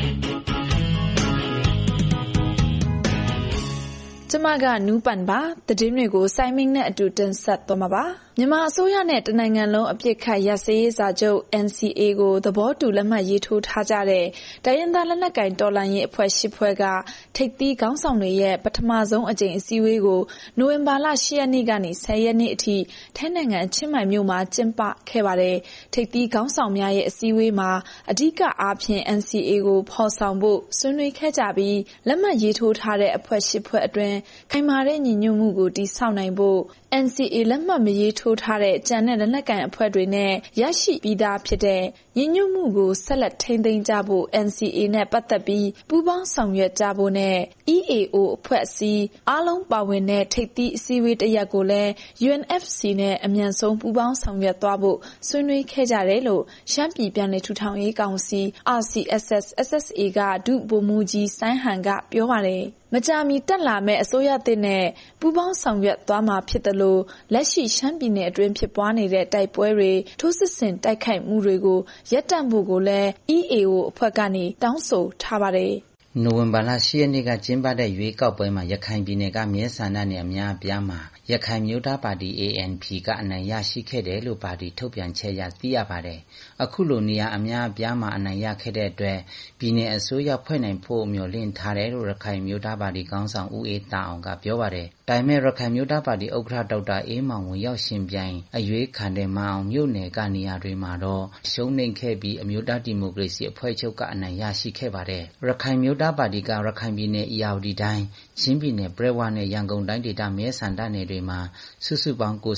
R: ကျမကနူးပန်ပါသတင်းတွေကိုစိုင်းမင်းနဲ့အတူတင်ဆက်သွားမှာပါမြန်မာအစိုးရနဲ့တနိုင်ငံလုံးအပြစ်ခတ်ရပ်စဲရေးစာချုပ် NCA ကိုသဘောတူလက်မှတ်ရေးထိုးထားကြတဲ့တိုင်းရင်းသားလက်နက်ကိုင်တော်လှန်ရေးအဖွဲ့၈ဖွဲ့ကထိပ်သီးခေါင်းဆောင်တွေရဲ့ပထမဆုံးအကြိမ်အစည်းအဝေးကိုနိုဝင်ဘာလ10ရက်နေ့ကနေ10ရက်နေ့အထိထိုင်းနိုင်ငံချင်းမိုင်မြို့မှာကျင်းပခဲ့ပါတယ်ထိပ်သီးခေါင်းဆောင်များရဲ့အစည်းအဝေးမှာအဓိကအားဖြင့် NCA ကိုဖော်ဆောင်ဖို့ဆွေးနွေးခဲ့ကြပြီးလက်မှတ်ရေးထိုးထားတဲ့အဖွဲ့၈ဖွဲ့အတွင်းခိုင်မာတဲ့ညီညွတ်မှုကိုတည်ဆောက်နိုင်ဖို့ NCA လက်မှတ်မရေးထိုးထားတဲ့ကြံတဲ့လက်နက်ကိုင်အဖွဲ့တွေနဲ့ရရှိပြီးသားဖြစ်တဲ့ညီညွတ်မှုကိုဆက်လက်ထိန်းသိမ်းကြဖို့ NCA နဲ့ပတ်သက်ပြီးပူးပေါင်းဆောင်ရွက်ကြဖို့နဲ့ EAO အဖွဲ့အစည်းအားလုံးပါဝင်တဲ့ထိပ်သီးအစည်းအဝေးတစ်ရပ်ကိုလည်း UNFC နဲ့အမြန်ဆုံးပူးပေါင်းဆောင်ရွက်သွားဖို့ဆွေးနွေးခဲ့ကြတယ်လို့ရှမ်းပြည်ပြန်လည်ထူထောင်ရေးကောင်စီ RCSS/SSA ကဒုဗိုလ်မှူးကြီးစိုင်းဟန်ကပြောပါတယ်မကြာမီတက်လာမဲ့အစိုးရသစ်နဲ့ပူးပေါင်းဆောင်ရွက်သွားမှာဖြစ်တယ်လို့လက်ရှိရှမ်းပြည်နယ်အတွင်းဖြစ်ပွားနေတဲ့တိုက်ပွဲတွေထိုးစစ်ဆင်တိုက်ခိုက်မှုတွေကိုရပ်တန့်ဖို့ကိုလည်း EAO အဖွဲ့ကနေတောင်းဆိုထားပါတယ်
T: နိုဝင်ဘာလ10ရက်နေ့ကကျင်းပတဲ့ရွေးကောက်ပွဲမှာရခိုင်ပြည်နယ်ကမဲဆန္ဒနယ်အများအပြားမှာရခိုင်မျိုးသားပါတီ ANP ကအနိုင်ရရှိခဲ့တယ်လို့ပါတီထုတ်ပြန်ချက်အရသိရပါတယ်။အခုလိုနေရာအများအပြားမှာအနိုင်ရခဲ့တဲ့အတွက်ပြည်내အစိုးရဖွဲ့နိုင်ဖို့မျှော်လင့်ထားတယ်လို့ရခိုင်မျိုးသားပါတီခေါင်းဆောင်ဦးအေးတာအောင်ကပြောပါတယ်။ဒါပေမဲ့ရခိုင်မျိုးသားပါတီဥက္ကဋ္ဌဒေါက်တာအေးမောင်ဝင်ရောက်ရှင်ပြိုင်အရွေးခံတဲ့မအောင်မြို့နယ်ကနေရာတွေမှာတော့ရှုံးနိမ့်ခဲ့ပြီးအမျိုးသားဒီမိုကရေစီအဖွဲ့ချုပ်ကအနိုင်ရရှိခဲ့ပါတယ်။ရခိုင်မျိုးသားပါတီကရခိုင်ပြည်နယ်အေရဝတီတိုင်းချင်းပြည်နယ်ပရဲဝနဲ့ရန်ကုန်တိုင်းဒေသမဲဆန္ဒနယ်တွေမှာစုစုပေါင်း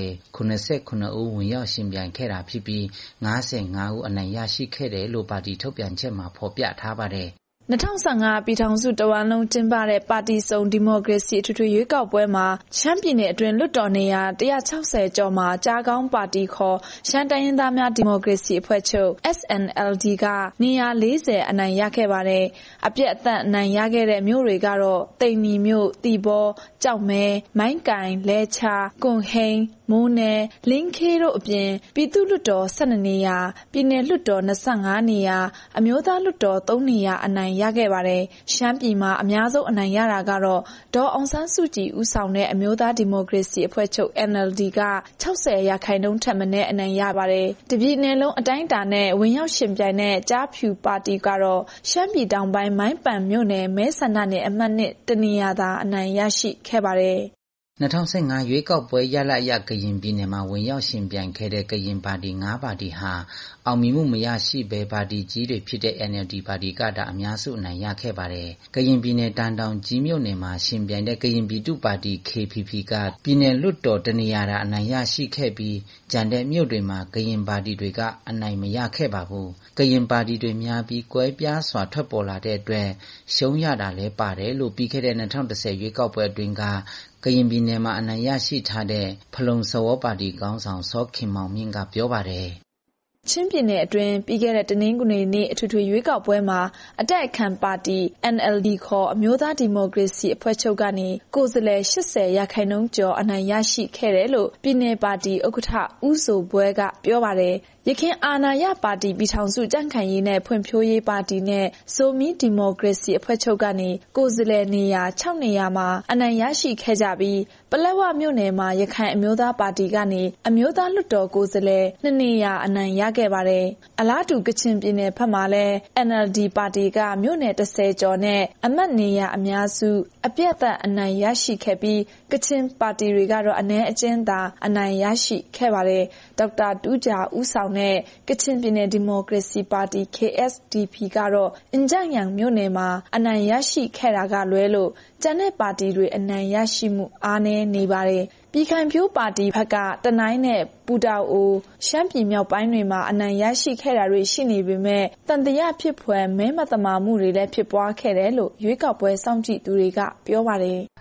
T: 89ဦးဝင်ရောက်ရှင်ပြိုင်ခဲ့တာဖြစ်ပြီး55ဦးအနိုင်ရရှိခဲ့တယ်လို့ပါတီထုတ်ပြန်ချက်မှာဖော်ပြထားပါတယ်
R: 2015ပြည်ထောင်စုတဝန်းလုံးကျင်းပတဲ့ပါတီစုံဒီမိုကရေစီအထွေထွေရွေးကောက်ပွဲမှာရှမ်းပြည်နယ်အတွင်းလွှတ်တော်နေရာ160ကျော်မှာကြားကောင်းပါတီခေါ်ရှမ်းတိုင်းရင်းသားများဒီမိုကရေစီအဖွဲ့ချုပ် SNLD ကနေရာ40အနိုင်ရခဲ့ပါတယ်။အပြည့်အသတ်အနိုင်ရခဲ့တဲ့မြို့တွေကတော့တိမ်နီမြို့၊တီဘော၊ကြောက်မဲ၊မိုင်းကိုင်၊လဲချာ၊ကွန်ဟိန်း၊မိုးနယ်၊လင်းခေးတို့အပြင်ပြည်သူ့လွှတ်တော်12နေရာ၊ပြည်နယ်လွှတ်တော်25နေရာ၊အမျိုးသားလွှတ်တော်3နေရာအနိုင်ရခဲ့ပါတယ်။ရှမ်းပြည်မှာအများဆုံးအနိုင်ရတာကတော့ဒေါ်အောင်ဆန်းစုကြည်ဦးဆောင်တဲ့အမျိုးသားဒီမိုကရေစီအဖွဲ့ချုပ် NLD က60%ထက်မနည်းအနိုင်ရပါတယ်။တပြည်နယ်လုံးအတိုင်းအတာနဲ့ဝင်ရောက်ရှင်ပြိုင်တဲ့ကြားဖြူပါတီကတော့ရှမ်းပြည်တောင်ပိုင်းမိုင်းပန်မြို့နယ်မဲဆန္ဒနယ်အမှတ်1တနေရာသာအနိုင်ရရှိခဲ့ပါတယ်။
T: 2015ရွေးကောက်ပွဲရလဒ်အရကရင်ပြည်နယ်မှာဝင်ရောက်ရှင်ပြိုင်ခဲ့တဲ့ကရင်ပါတီ9ပါတီဟာအောင်မြင်မှုမရရှိဘဲပါတီကြီးတွေဖြစ်တဲ့ NLD ပါတီကဒါအများစုအနိုင်ရခဲ့ပါတယ်။ကရင်ပြည်နယ်တန်တောင်ကြီးမြို့နယ်မှာရှင်ပြိုင်တဲ့ကရင်ပြည်သူ့ပါတီ KPP ကပြည်နယ်လွှတ်တော်တနေရာသာအနိုင်ရရှိခဲ့ပြီးကြံတဲ့မြို့တွေမှာကရင်ပါတီတွေကအနိုင်မရခဲ့ပါဘူး။ကရင်ပါတီတွေများပြီးကွဲပြားစွာထွက်ပေါ်လာတဲ့အတွက်ရှုံးရတာလည်းပါတယ်လို့ပြီးခဲ့တဲ့2010ရွေးကောက်ပွဲအတွင်းကကရင်ပြည်နယ်မှာအနိုင်ရရှိထားတဲ့ဖလုံစဝေါပါတီခေါင်းဆောင်စောခင်မောင်မြင့်ကပြောပါတယ်
R: ချင်းပြည်နယ်အတွင်းပြီးခဲ့တဲ့တနင်္ဂနွေနေ့အထွေထွေရွေးကောက်ပွဲမှာအတိုက်အခံပါတီ NLD ခေါ်အမျိုးသားဒီမိုကရေစီအဖွဲ့ချုပ်ကနေကိုယ်စားလှယ်80%ကျော်အနိုင်ရရှိခဲ့တယ်လို့ပြည်နယ်ပါတီဥက္ကဋ္ဌဦးစိုးပွဲကပြောပါတယ်။ရခိုင်အာဏာရပါတီပြည်ထောင်စုကြံ့ခိုင်ရေးနဲ့ဖွံ့ဖြိုးရေးပါတီနဲ့ဇိုမီဒီမိုကရေစီအဖွဲ့ချုပ်ကနေကိုယ်စားလှယ်နေရာ6နေရာမှာအနိုင်ရရှိခဲ့ကြပြီးပလက်ဝမြို့နယ်မှာရခိုင်အမျိုးသားပါတီကနေအမျိုးသားလွှတ်တော်ကိုယ်စားလှယ်2နေရာအနိုင်ရခဲ့ပါတယ်။အလားတူကချင်ပြည်နယ်ဘက်မှာလည်း NLD ပါတီကမြို့နယ်10ကျော်နဲ့အမတ်နေရာအများစုအပြတ်သက်အနိုင်ရရှိခဲ့ပြီးကချင်ပါတီတွေကတော့အနည်းအကျဉ်းသာအနိုင်ရရှိခဲ့ပါတယ်။ဒေါက်တာတူးဂျာဦးဆောင်တဲ့ကချင်ပြည်နယ်ဒီမိုကရေစီပါတီ KSDP ကတော့အင်ဂျန်ယန်မြို့နယ်မှာအနိုင်ရရှိခဲ့တာကလွဲလို့ကျန်တဲ့ပါတီတွေအနိုင်ရရှိမှုအားနည်းနေပါတယ်။ပြည်ခိုင်ဖြိုးပါတီဘက်ကတနိုင်းနဲ့ပူတောင်အိုရှမ်းပြည်မြောက်ပိုင်းတွေမှာအနိုင်ရရှိခဲ့တာတွေရှိနေပေမဲ့တန်တရားဖြစ်ဖွယ်မဲမတမာမှုတွေလည်းဖြစ်ပွားခဲ့တယ်လို့ရွေးကောက်ပွဲစောင့်ကြည့်သူတွေကပြောပါတယ်။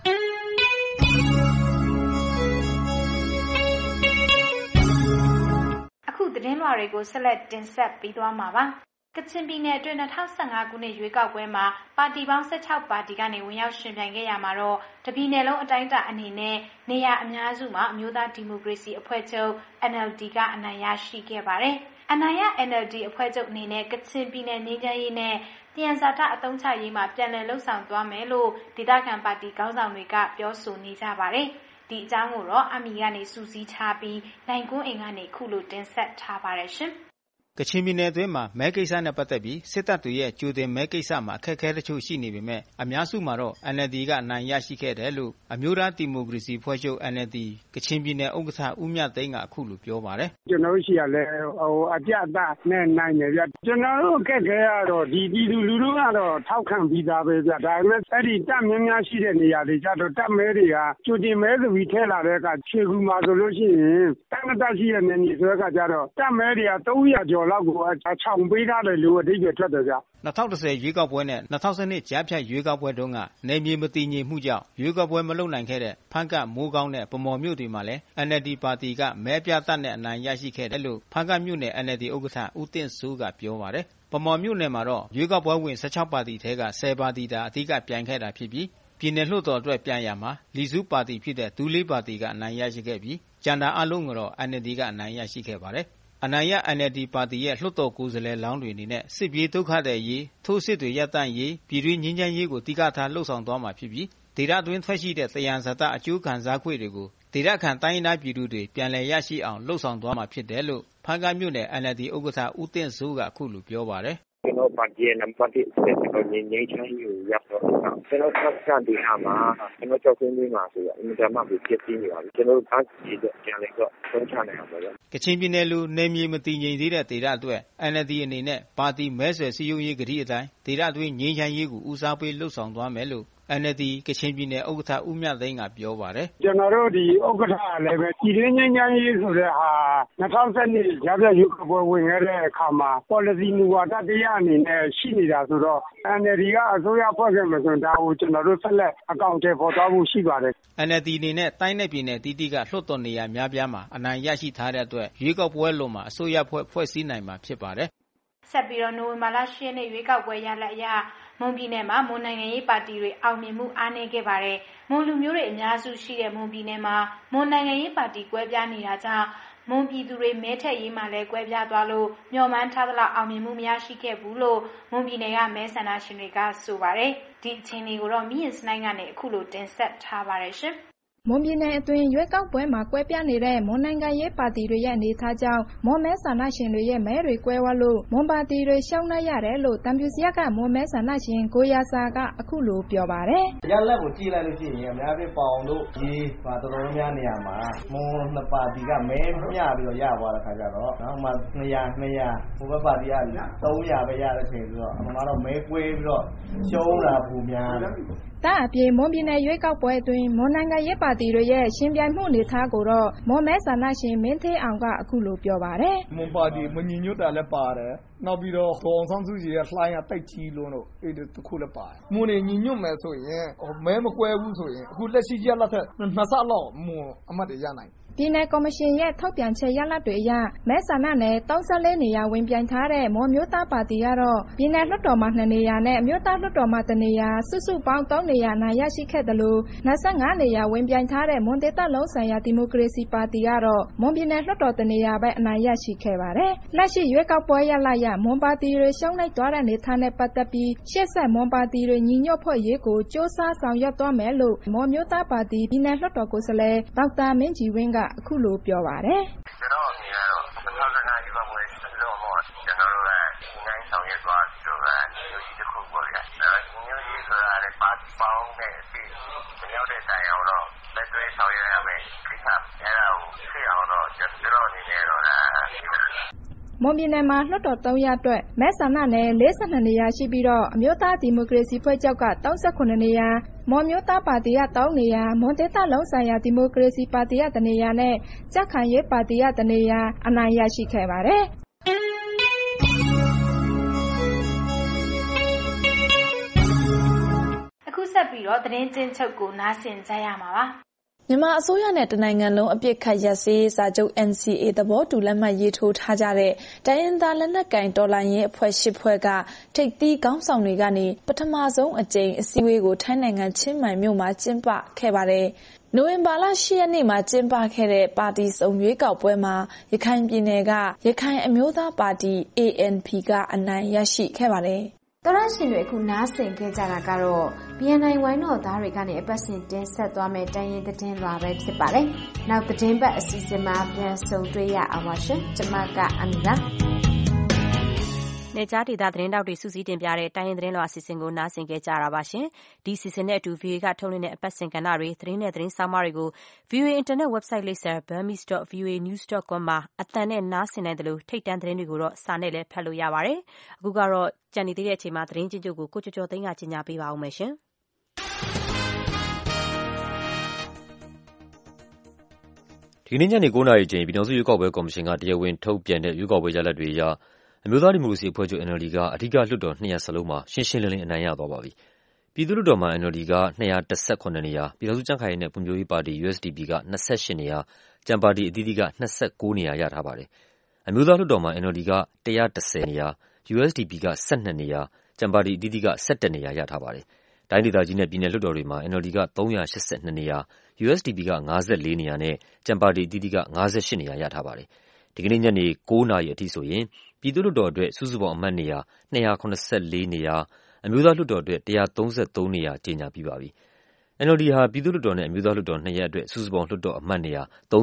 S: အခုသတင်းလွှာတွေကိုဆက်လက်တင်ဆက်ပေးသွားမှာပါ။ကချင်ပြည်နယ်အတွင်း2015ခုနှစ်ရွေးကောက်ပွဲမှာပါတီပေါင်း16ပါတီကနေဝင်ရောက်ရှင်ပြိုင်ခဲ့ရမှာတော့တပြည်နယ်လုံးအတိုင်းအတာအနေနဲ့နေရာအများစုမှာအမျိုးသားဒီမိုကရေစီအဖွဲ့ချုပ် NLD ကအနိုင်ရရှိခဲ့ပါတယ်။အနိုင်ရ NLD အဖွဲ့ချုပ်အနေနဲ့ကချင်ပြည်နယ်ငြိမ်းချမ်းရေးနဲ့ပြန်စာထအသုံးချရေးမှာပြန်လည်လှုပ်ဆောင်သွားမယ်လို့ဒေသခံပါတီခေါင်းဆောင်တွေကပြောဆိုနေကြပါတယ်။ဒီအကြောင်းကိုတော့အမီကနေစူးစီးထားပြီးနိုင်ကွန်းအိမ်ကနေခုလိုတင်ဆက်ထားပါတယ်ရှင်။
I: ကချင်ပြည်နယ်အတွင်းမှာမဲကိစ္စနဲ့ပတ်သက်ပြီးစစ်တပ်တွေရဲ့ကြိုတင်မဲကိစ္စမှာအခက်အခဲတချို့ရှိနေပေမဲ့အများစုမှာတော့ NLD ကအနိုင်ရရှိခဲ့တယ်လို့အမျိုးသားဒီမိုကရေစီဖွဲ့ချုပ် NLD ကချင်ပြည်နယ်ဥက္ကဋ္ဌဦးမြတ်သိန်းကအခုလိုပြောပါတယ်
J: ။ကျွန်တော်တို့ရှိရလဲအပြတ်သားနဲ့နိုင်တယ်ဗျ။ကျွန်တော်တို့အခက်အခဲကတော့ဒီပြည်သူလူထုကတော့ထောက်ခံပြီးသားပဲဗျ။ဒါပေမဲ့အဲ့ဒီတပ်များများရှိတဲ့နေရာတွေကျတော့တပ်မဲတွေကကြိုတင်မဲဆိုပြီးထည့်လာတဲ့အခါခြေကူမှာဆိုလို့ရှိရင်တပ်မတပ်ရှိတဲ့နေဆိုတဲ့အခါကျတော့တပ်မဲတွေက300ကျော်လောက်ကိုချောင်ပေးထားတယ်လို့အဓိပ္ပာယ်ထွက်တယ်ဗျ
I: 2010ရွေးကောက်ပွဲနဲ့2012ကြားဖြတ်ရွေးကောက်ပွဲတုန်းကနယ်မြေမတည်ငြိမ်မှုကြောင့်ရွေးကောက်ပွဲမလုပ်နိုင်ခဲ့တဲ့ဖားကတ်မိုးကောင်းနဲ့ဗမော်မြို့တွေမှာလည်း NLD ပါတီကမဲပြတ်နဲ့အနိုင်ရရှိခဲ့တယ်လို့ဖားကတ်မြို့နယ် NLD ဥက္ကဋ္ဌဦးတင့်စိုးကပြောပါတယ်။ဗမော်မြို့နယ်မှာတော့ရွေးကောက်ပွဲဝင်16ပါတီထဲက10ပါတီသာအဓိကပြိုင်ခဲ့တာဖြစ်ပြီးပြည်နယ်လွှတ်တော်အတွက်ပြန်ရမှာလီစုပါတီဖြစ်တဲ့ဒူးလေးပါတီကအနိုင်ရရှိခဲ့ပြီးကျန်တာအလုံးကတော့ NLD ကအနိုင်ရရှိခဲ့ပါတယ်။အနိုင်ရ NLD ပါတီရဲ့လွှတ်တော်ကိုယ်စားလှယ်လောင်းတွေအနေနဲ့စစ်ပြေးဒုက္ခသည်ရေးထိုးစစ်တွေရပ်တန့်ရေးပြည်တွင်းငြိမ်းချမ်းရေးကိုတိကျထားလှုပ်ဆောင်သွားမှာဖြစ်ပြီးဒေသတွင်းထွက်ရှိတဲ့သယံဇာတအကျိုးခံစားခွင့်တွေကိုဒေသခံတိုင်းရင်းသားပြည်သူတွေပြန်လည်ရရှိအောင်လှုပ်ဆောင်သွားမှာဖြစ်တယ်လို့ဖားကတ်မြို့နယ် NLD ဥက္ကဋ္ဌဦးတင့်စိုးကအခုလိုပြောပါတယ်
J: ကျွန်တော်ပါတီရဲ့နံပါတ်1ဆိုကျွန်တော်ငြိမ်းချမ်းရေးကိုရပ်တော့ကျွန်တော်ဆက်ဆံဒီဟာမှာကျွန်တော်ကြောက်ခင်းလေးမှာဆိုတော့အင်တာမကိုပြည့်ပြည့်နေပါပြီကျွန်တော်သားကြီးတဲ့ကျန်လေတော့သုံးချနိုင်အောင်ပါဗျ
I: ကချင်ပြည်နယ်လူနယ်မြေမတည်ငြိမ်သေးတဲ့ဒေသအတွက် NLD အနေနဲ့ပါတီမဲဆွယ်စည်းရုံးရေးကတိအတိုင်းဒေသတွင်းငြိမ်းချမ်းရေးကိုဦးစားပေးလှုပ်ဆောင်သွားမယ်လို့NLD ကချင်ပြည်နယ်ဥက္ကဋ္ဌဦးမြတ်သိန်းကပြောပါတယ်
J: ကျွန်တော်တို့ဒီဥက္ကဋ္ဌလည်းပဲပြည်တွင်းငြိမ်းချမ်းရေးဆိုတဲ့ဟာ2012ကြားဖြတ်ရွေးကောက်ပွဲဝင်ခဲ့တဲ့အခါမှာ policy မူဝါဒတရားအနေနဲ့ရှိနေတာဆိုတော့ NLD ကအစိုးရဖွဲ့ခဲ့မှဆိုဒါကိုကျွန်တော်တို့ဆက်လက်အကောင့်ထဲပေါ်သွားဖို့ရှိပါတယ်
I: NLD အနေနဲ့တိုင်းနယ်ပြည်နယ်တီးတီးကလွှတ်တော်နေရာများပြားမှာအနိုင်ရရှိထားတဲ့အတွက်ရွေးကောက်ပွဲလွန်မှာအစိုးရဖွဲ့စည်းနိုင်မှာဖြစ်ပါတယ်
S: ဆက်ပြီးတော့နိုဝင်ဘာလ10ရက်နေ့ရွေးကောက်ပွဲရလဒ်အရမွန်ပြည်နယ်မှာမွန်နိုင်ငံရေးပါတီတွေအောင်မြင်မှုအားနည်းခဲ့ပါတယ်။မွန်လူမျိုးတွေအများစုရှိတဲ့မွန်ပြည်နယ်မှာမွန်နိုင်ငံရေးပါတီကွဲပြားနေတာကြောင့်မွန်ပြည်သူတွေမဲထက်ရေးမှာလည်းကွဲပြားသွားလို့မျှော်မှန်းထားသလောက်အောင်မြင်မှုမရရှိခဲ့ဘူးလို့မွန်ပြည်နယ်ကမဲဆန္ဒရှင်တွေကဆိုပါတယ်။ဒီအခြေအနေကိုတော့မြင့်စနိုင်းကနေအခုလိုတင်ဆက်ထားပါတယ်ရှင်။
U: မွန်ပြည်နယ်အတွင်းရွေးကောက်ပွဲမှာကွဲပြားနေတဲ့မွန်နိုင်ငံရေးပါတီတွေရဲ့အနေအထားကြောင့်မွန်မဲဆန္ဒရှင်တွေရဲ့မဲတွေကွဲဝါးလို့မွန်ပါတီတွေရှုံးနိမ့်ရတယ်လို့တံပြူစရကမွန်မဲဆန္ဒရှင်ကိုရာစာကအခုလိုပြောပါတယ်
V: ။ရလက်ကိုကြည့်လိုက်လို့ရှိရင်အများကြီးပေါအောင်လို့ဒီတော်တော်များနေရာမှာမွန်နှစ်ပါတီကမဲမျှပြီးတော့ရသွားတဲ့ခါကျတော့နောက်မှ200ဟိုဘက်ပါတီက300ပဲရတဲ့ချိန်ဆိုတော့အမှန်တော့မဲကွဲပြီးတော့ရှုံးတာပူများတယ်
U: ။ဒါအပြင်မွန်ပြည်နယ်ရွေးကောက်ပွဲအတွင်းမွန်နိုင်ငံရေးပါတီတွေရဲ့ရှင်ပြိုင်မှုအနေထားကိုတော့မွန်မဲဆန္ဒရှင်မင်းသေးအောင်ကအခုလိုပြောပါတယ်
M: ။မွန်ပါတီမညီညွတ်တာလည်းပါတယ်။နောက်ပြီးတော့ဒေါ်အောင်ဆန်းစုကြည်ရဲ့လှိုင်းကတိတ်ကြီးလို့အဲ့ဒီတစ်ခုလည်းပါတယ်။မွန်နေညီညွတ်မယ်ဆိုရင်မဲမကွဲဘူးဆိုရင်အခုလက်ရှိရက်လက်ထက်2ဆလောက်မွန်အမတ်တွေရနိုင်
U: ပြည်내ကော်မရှင်ရဲ့ထုတ်ပြန်ချက်ရလဒ်တွေအရမဲဆန္ဒနယ်34နေရာဝင်ပြိုင်ထားတဲ့မွန်မျိုးသားပါတီကတော့ပြည်내လွှတ်တော်မှာ2နေရာနဲ့အမျိုးသားလွှတ်တော်မှာ1နေရာစုစုပေါင်း3နေရာနိုင်ရရှိခဲ့တယ်လို့25နေရာဝင်ပြိုင်ထားတဲ့မွန်ဒေသလုံးဆိုင်ရာဒီမိုကရေစီပါတီကတော့မွန်ပြည်내လွှတ်တော်1နေရာပဲအနိုင်ရရှိခဲ့ပါတယ်။လက်ရှိရွေးကောက်ပွဲရလဒ်ရမွန်ပါတီတွေရှုံးနိမ့်သွားတဲ့နေထားနဲ့ပတ်သက်ပြီးရှေ့ဆက်မွန်ပါတီတွေညီညွတ်ဖွဲ့ရေးကိုစ조사ဆောင်ရွက်သွားမယ်လို့မွန်မျိုးသားပါတီပြည်내လွှတ်တော်ကိုယ်စားလှယ်ဒေါက်တာမင်းကြီးဝင်းကအခုလိုပြောပါတယ်
A: ။ကျွန်တော်အမြင်ကတော့2015ရွေးကောက်ပွဲလုံးဝကျွန်တော်တို့ကနိုင်ဆောင်ရွက်သွားပြီးတော့မျိုးကြီးတစ်ခုပေါ်ရ။မျိုးကြီးဆိုတာလည်းပါတီပေါင်းနဲ့အပြီးရောက်တဲ့တိုင်အောင်တော့လက်တွေ့ဆောင်ရွက်ရမယ်ခိစ္စအဲ့ဒါကိုသိအောင်တော့ကျွန်တော်အနေနဲ့တော့
U: မွန်ပြည်နယ်မှာလွှတ်တော်3ရပ်အတွက်မဲဆန္ဒနယ်42နေရာရှိပြီးတော့အမျိုးသားဒီမိုကရေစီဖွဲ့ချုပ်က38နေရာမွန်မျိုးသားပါတီက3နေရာမွန်ဒေသလုံးဆိုင်ရာဒီမိုကရေစီပါတီက1နေရာနဲ့ကြက်ခိုင်ရေးပါတီက1နေရာအနိုင်ရရှိခဲ့ပါတယ်
S: အခုဆက်ပြီးတော့သတင်းကျဉ်းချုပ်ကိုနားဆင်ကြရမှာပါ
R: မြန်မာအစိုးရနဲ့တနိုင်ငံလုံးအပြစ်ခတ်ရပ်စည်းစာချုပ် NCA သဘောတူလက်မှတ်ရေးထိုးထားကြတဲ့တိုင်းရင်းသားလက်နက်ကိုင်တော်လှန်ရေးအဖွဲ့၈ဖွဲ့ကထိပ်သီးခေါင်းဆောင်တွေကနေပထမဆုံးအကြိမ်အစည်းအဝေးကိုထိုင်းနိုင်ငံချင်းမိုင်မြို့မှာကျင်းပခဲ့ပါတယ်။နိုဝင်ဘာလ10ရက်နေ့မှာကျင်းပခဲ့တဲ့ပါတီစုံရွေးကောက်ပွဲမှာရခိုင်ပြည်နယ်ကရခိုင်အမျိုးသားပါတီ ANP ကအနိုင်ရရှိခဲ့ပါတယ်။
S: တော်ရရှင်တွေအခုနားဆင်ခဲ့ကြတာကတော့ BNI ဝိုင်းတော်သားတွေကနေအပတ်စဉ်တင်ဆက်သွားမယ့်တိုင်းရင်းသတင်းလွှာပဲဖြစ်ပါတယ်။နောက်သတင်းပတ်အစီအစဉ်မှာပြန်ဆုံတွေ့ရအောင်ပါရှင်။ကျွန်မကအမီပါ။
B: နေကြားဒေသသတင်းတောက်တွေစုစည်းတင်ပြတဲ့တိုင်းရင်းသတင်းလွှာအစီအစဉ်ကိုနားဆင်ခဲ့ကြတာပါရှင်။ဒီအစီအစဉ်နဲ့အတူ VOA ကထုတ်လွှင့်တဲ့အပတ်စဉ်ကဏ္ဍတွေသတင်းနဲ့သတင်းဆောင်းပါးတွေကို VOA Internet website လိပ်စာ burmese.voanews.com မှာအသံနဲ့နားဆင်နိုင်တယ်လို့ထိတ်တန့်သတင်းတွေကိုတော့စာနဲ့လည်းဖတ်လို့ရပါတယ်။အခုကတော့ကြံနေသေးတဲ့အချိန်မှာသတင်းချင်းချုပ်ကိုကိုကျော်သိန်းကကြီးညာပေးပါဦးမယ်ရှင်။
C: ဒီနေ့ညနေ9:00နာရီချိန်ပြည်တော်စုရွေးကောက်ပွဲကော်မရှင်ကတရားဝင်ထုတ်ပြန်တဲ့ရွေးကောက်ပွဲရလဒ်တွေအရအမျိုးသားဒီမိုကရေစီအဖွဲ့ချုပ် NLD ကအဓိကလွှတ်တော်200စလုံးမှာရှင်းရှင်းလင်းလင်းအနိုင်ရသွားပါပြီ။ပြည်သူ့လွှတ်တော်မှာ NLD က218နေရာပြည်တော်စုကြံ့ခိုင်ရေးနဲ့ဖွံ့ဖြိုးရေးပါတီ USDP က28နေရာကြံပါတီအသီးသီးက29နေရာရထားပါတယ်။အမျိုးသားလွှတ်တော်မှာ NLD က110နေရာ USDP က12နေရာကြံပါတီအသီးသီးက17နေရာရထားပါတယ်။တိုင်းဒေသကြီးနဲ့ပြည်နယ်လွှတ်တော်တွေမှာ NLD က382နေရာ USDP က54နေရာနဲ့ကြံပါတီအသီးသီးက58နေရာရထားပါတယ်။ဒီကနေ့ညနေ9:00နာရီအထိဆိုရင်ပြည်သူ့လွှတ်တော်အတွက်စုစုပေါင်းအမတ်နေရာ284နေရာအမျိုးသားလွှတ်တော်အတွက်133နေရာကြေညာပြီးပါပြီ။ NLD ဟာပြည်သူ့လွှတ်တော်နဲ့အမျိုးသားလွှတ်တော်2ရပ်အတွက်စုစုပေါင်းလွှတ်တော်အမတ်နေရာ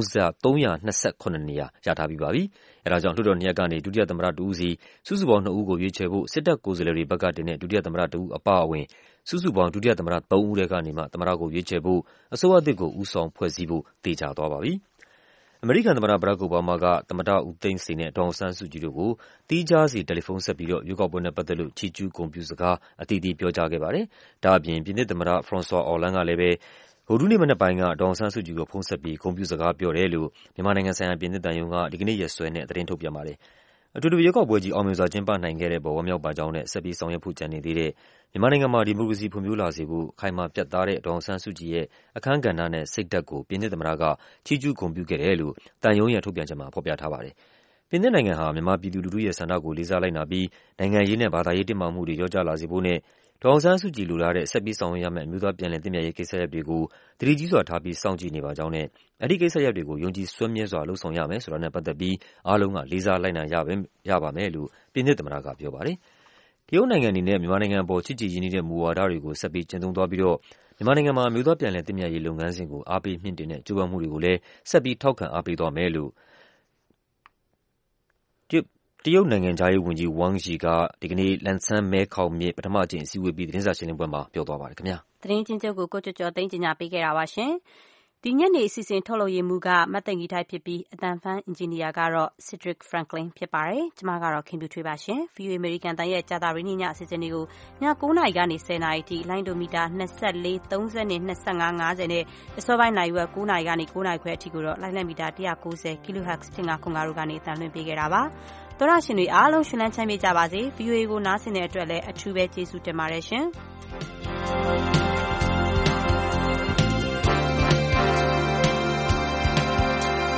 C: 328နေရာရထားပြီးပါပြီ။အဲဒါကြောင့်လွှတ်တော်2ရပ်ကနေဒုတိယသမ္မတတဦးစီစုစုပေါင်း2ဦးကိုရွေးချယ်ဖို့စစ်တပ်ကိုယ်စားလှယ်တွေဘက်ကတင်တဲ့ဒုတိယသမ္မတတဦးအပါအဝင်စုစုပေါင်းဒုတိယသမ္မတ3ဦးထဲကနေမှသမ္မတကိုရွေးချယ်ဖို့အစိုးရအသစ်ကိုဦးဆောင်ဖွဲ့စည်းဖို့သေချာသွားပါပြီ။အမေရိကန်သမ္မတဘရက်အိုဘားမားကသမ္မတဦးသိန်းစိန်နဲ့ဒေါ်အောင်ဆန်းစုကြည်တို့ကိုတီးခြားစီတယ်လီဖုန်းဆက်ပြီးရွေးကောက်ပွဲနဲ့ပတ်သက်လို့ချီးကျူးဂုဏ်ပြုစကားအသီးသီးပြောကြားခဲ့ပါတယ်။ဒါ့အပြင်ပြင်သစ်သမ္မတဖရန်ဆွာအော်လန်းကလည်းဗုဒ္ဓဟူးနေ့မနက်ပိုင်းကဒေါ်အောင်ဆန်းစုကြည်ကိုဖုန်းဆက်ပြီးဂုဏ်ပြုစကားပြောတယ်လို့မြန်မာနိုင်ငံဆိုင်ရာပြင်သစ်သံရုံးကဒီကနေ့ရက်စွဲနဲ့သတင်းထုတ်ပြန်ပါတယ်။အထူးရွေးကောက်ပွဲကြီးအောင်မြင်စွာကျင်းပနိုင်ခဲ့တဲ့ပေါ်ဝမ်းမြောက်ပါကြောင်းနဲ့ဆက်ပြီးဆောင်ရွက်ဖို့ကြံနေသေးတဲ့မြန်မာနိုင်ငံမှာဒီမိုကရေစီဖွံ့ဖြိုးလာစေဖို့ခိုင်မာပြတ်သားတဲ့ဒေါ်အောင်ဆန်းစုကြည်ရဲ့အခန်းကဏ္ဍနဲ့စိတ်ဓာတ်ကိုပြင်သစ်သမ္မတကချီးကျူးဂုဏ်ပြုခဲ့တယ်လို့သံရုံးရဲ့ထုတ်ပြန်ချက်မှာဖော်ပြထားပါတယ်။ပြင်သစ်နိုင်ငံဟာမြန်မာပြည်သူလူထုရဲ့ဆန္ဒကိုလေးစားလိုက်နာပြီးနိုင်ငံရေးနဲ့ဘာသာရေးတင်းမာမှုတွေလျော့ကျလာစေဖို့နဲ့ဒေါ်အောင်ဆန်းစုကြည်လိုလားတဲ့ဆက်ပြီးဆောင်ရွက်ရမယ့်အမျိုးသားပြန်လည်သင့်မြတ်ရေးကိစ္စရပ်တွေကိုသတိကြီးစွာထားပြီးစောင့်ကြည့်နေပါကြောင်းနဲ့အဲဒီကိစ္စရပ်တွေကိုယုံကြည်စွဲမြဲစွာလုပ်ဆောင်ရမယ်ဆိုတာနဲ့ပတ်သက်ပြီးအားလုံးကလေးစားလိုက်နာရပါမယ်လို့ပြင်သစ်သမ္မတကပြောပါတယ်။တရုတ်နိုင်ငံအနေနဲ့မြန်မာနိုင်ငံအပေါ်ချစ်ကြည်ရင်းနှီးတဲ့မူဝါဒတွေကိုဆက်ပြီးကျင့်သုံးသွားပြီးတော့မြန်မာနိုင်ငံမှာအမျိုးသားပြန်လည်သင့်မြတ်ရေးလုပ်ငန်းစဉ်ကိုအားပေးမြှင့်တင်တဲ့ကြိုးပမ်းမှုတွေကိုလည်းဆက်ပြီးထောက်ခံအားပေးသွားမယ်လို့တရုတ်နိုင်ငံခြားရေးဝန်ကြီးဝမ်ရီကဒီကနေ့လန်ဆန်းမဲခေါင်မြစ်ပထမအကြိမ်အစည်းအဝေးပြီးသတင်းစာရှင်းလင်းပွဲမှာပြောသွားပါတယ်ခင်ဗျာ
B: ။သတင်းချင်းချုပ်ကိုကိုကျော်သိန်းကြီးညာပေးခဲ့တာပါရှင်။ဒီညနေအစီအစဉ်ထုတ်လုပ်ရေးမှူးကမတ်သိန်ကြီးထိုက်ဖြစ်ပြီးအတန်ဖန်အင်ဂျင်နီယာကတော့ Cedric Franklin ဖြစ်ပါတယ်။ကျွန်မကတော့ခင်ဗျူထွေးပါရှင်။ VOA American တန်ရဲ့ကြာတာရင်းညအစီအစဉ်တွေကိုည9:00နာရီကနေ10:00နာရီအထိလိုင်းဒိုမီတာ24 30နဲ့25 50နဲ့အစောပိုင်းနိုင်ဝက်9:00နာရီကနေ9:00နာရီခွဲအထိကိုတော့လိုင်းလက်မီတာ190 kHz 1505တို့ကနေအသံလွှင့်ပေးခဲ့တာပါ။သောရရှင်တွေအားလုံးရှင်လန်းချမ်းမြေ့ကြပါစေ။ VOA ကိုနားဆင်တဲ့အတွက်လည်းအထူးပဲကျေးဇူးတင်ပါတယ်ရှင်။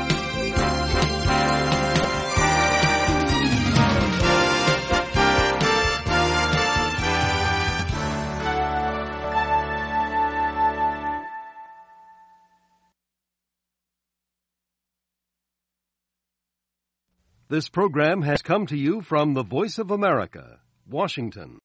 D: This program has come to you from the Voice of America, Washington.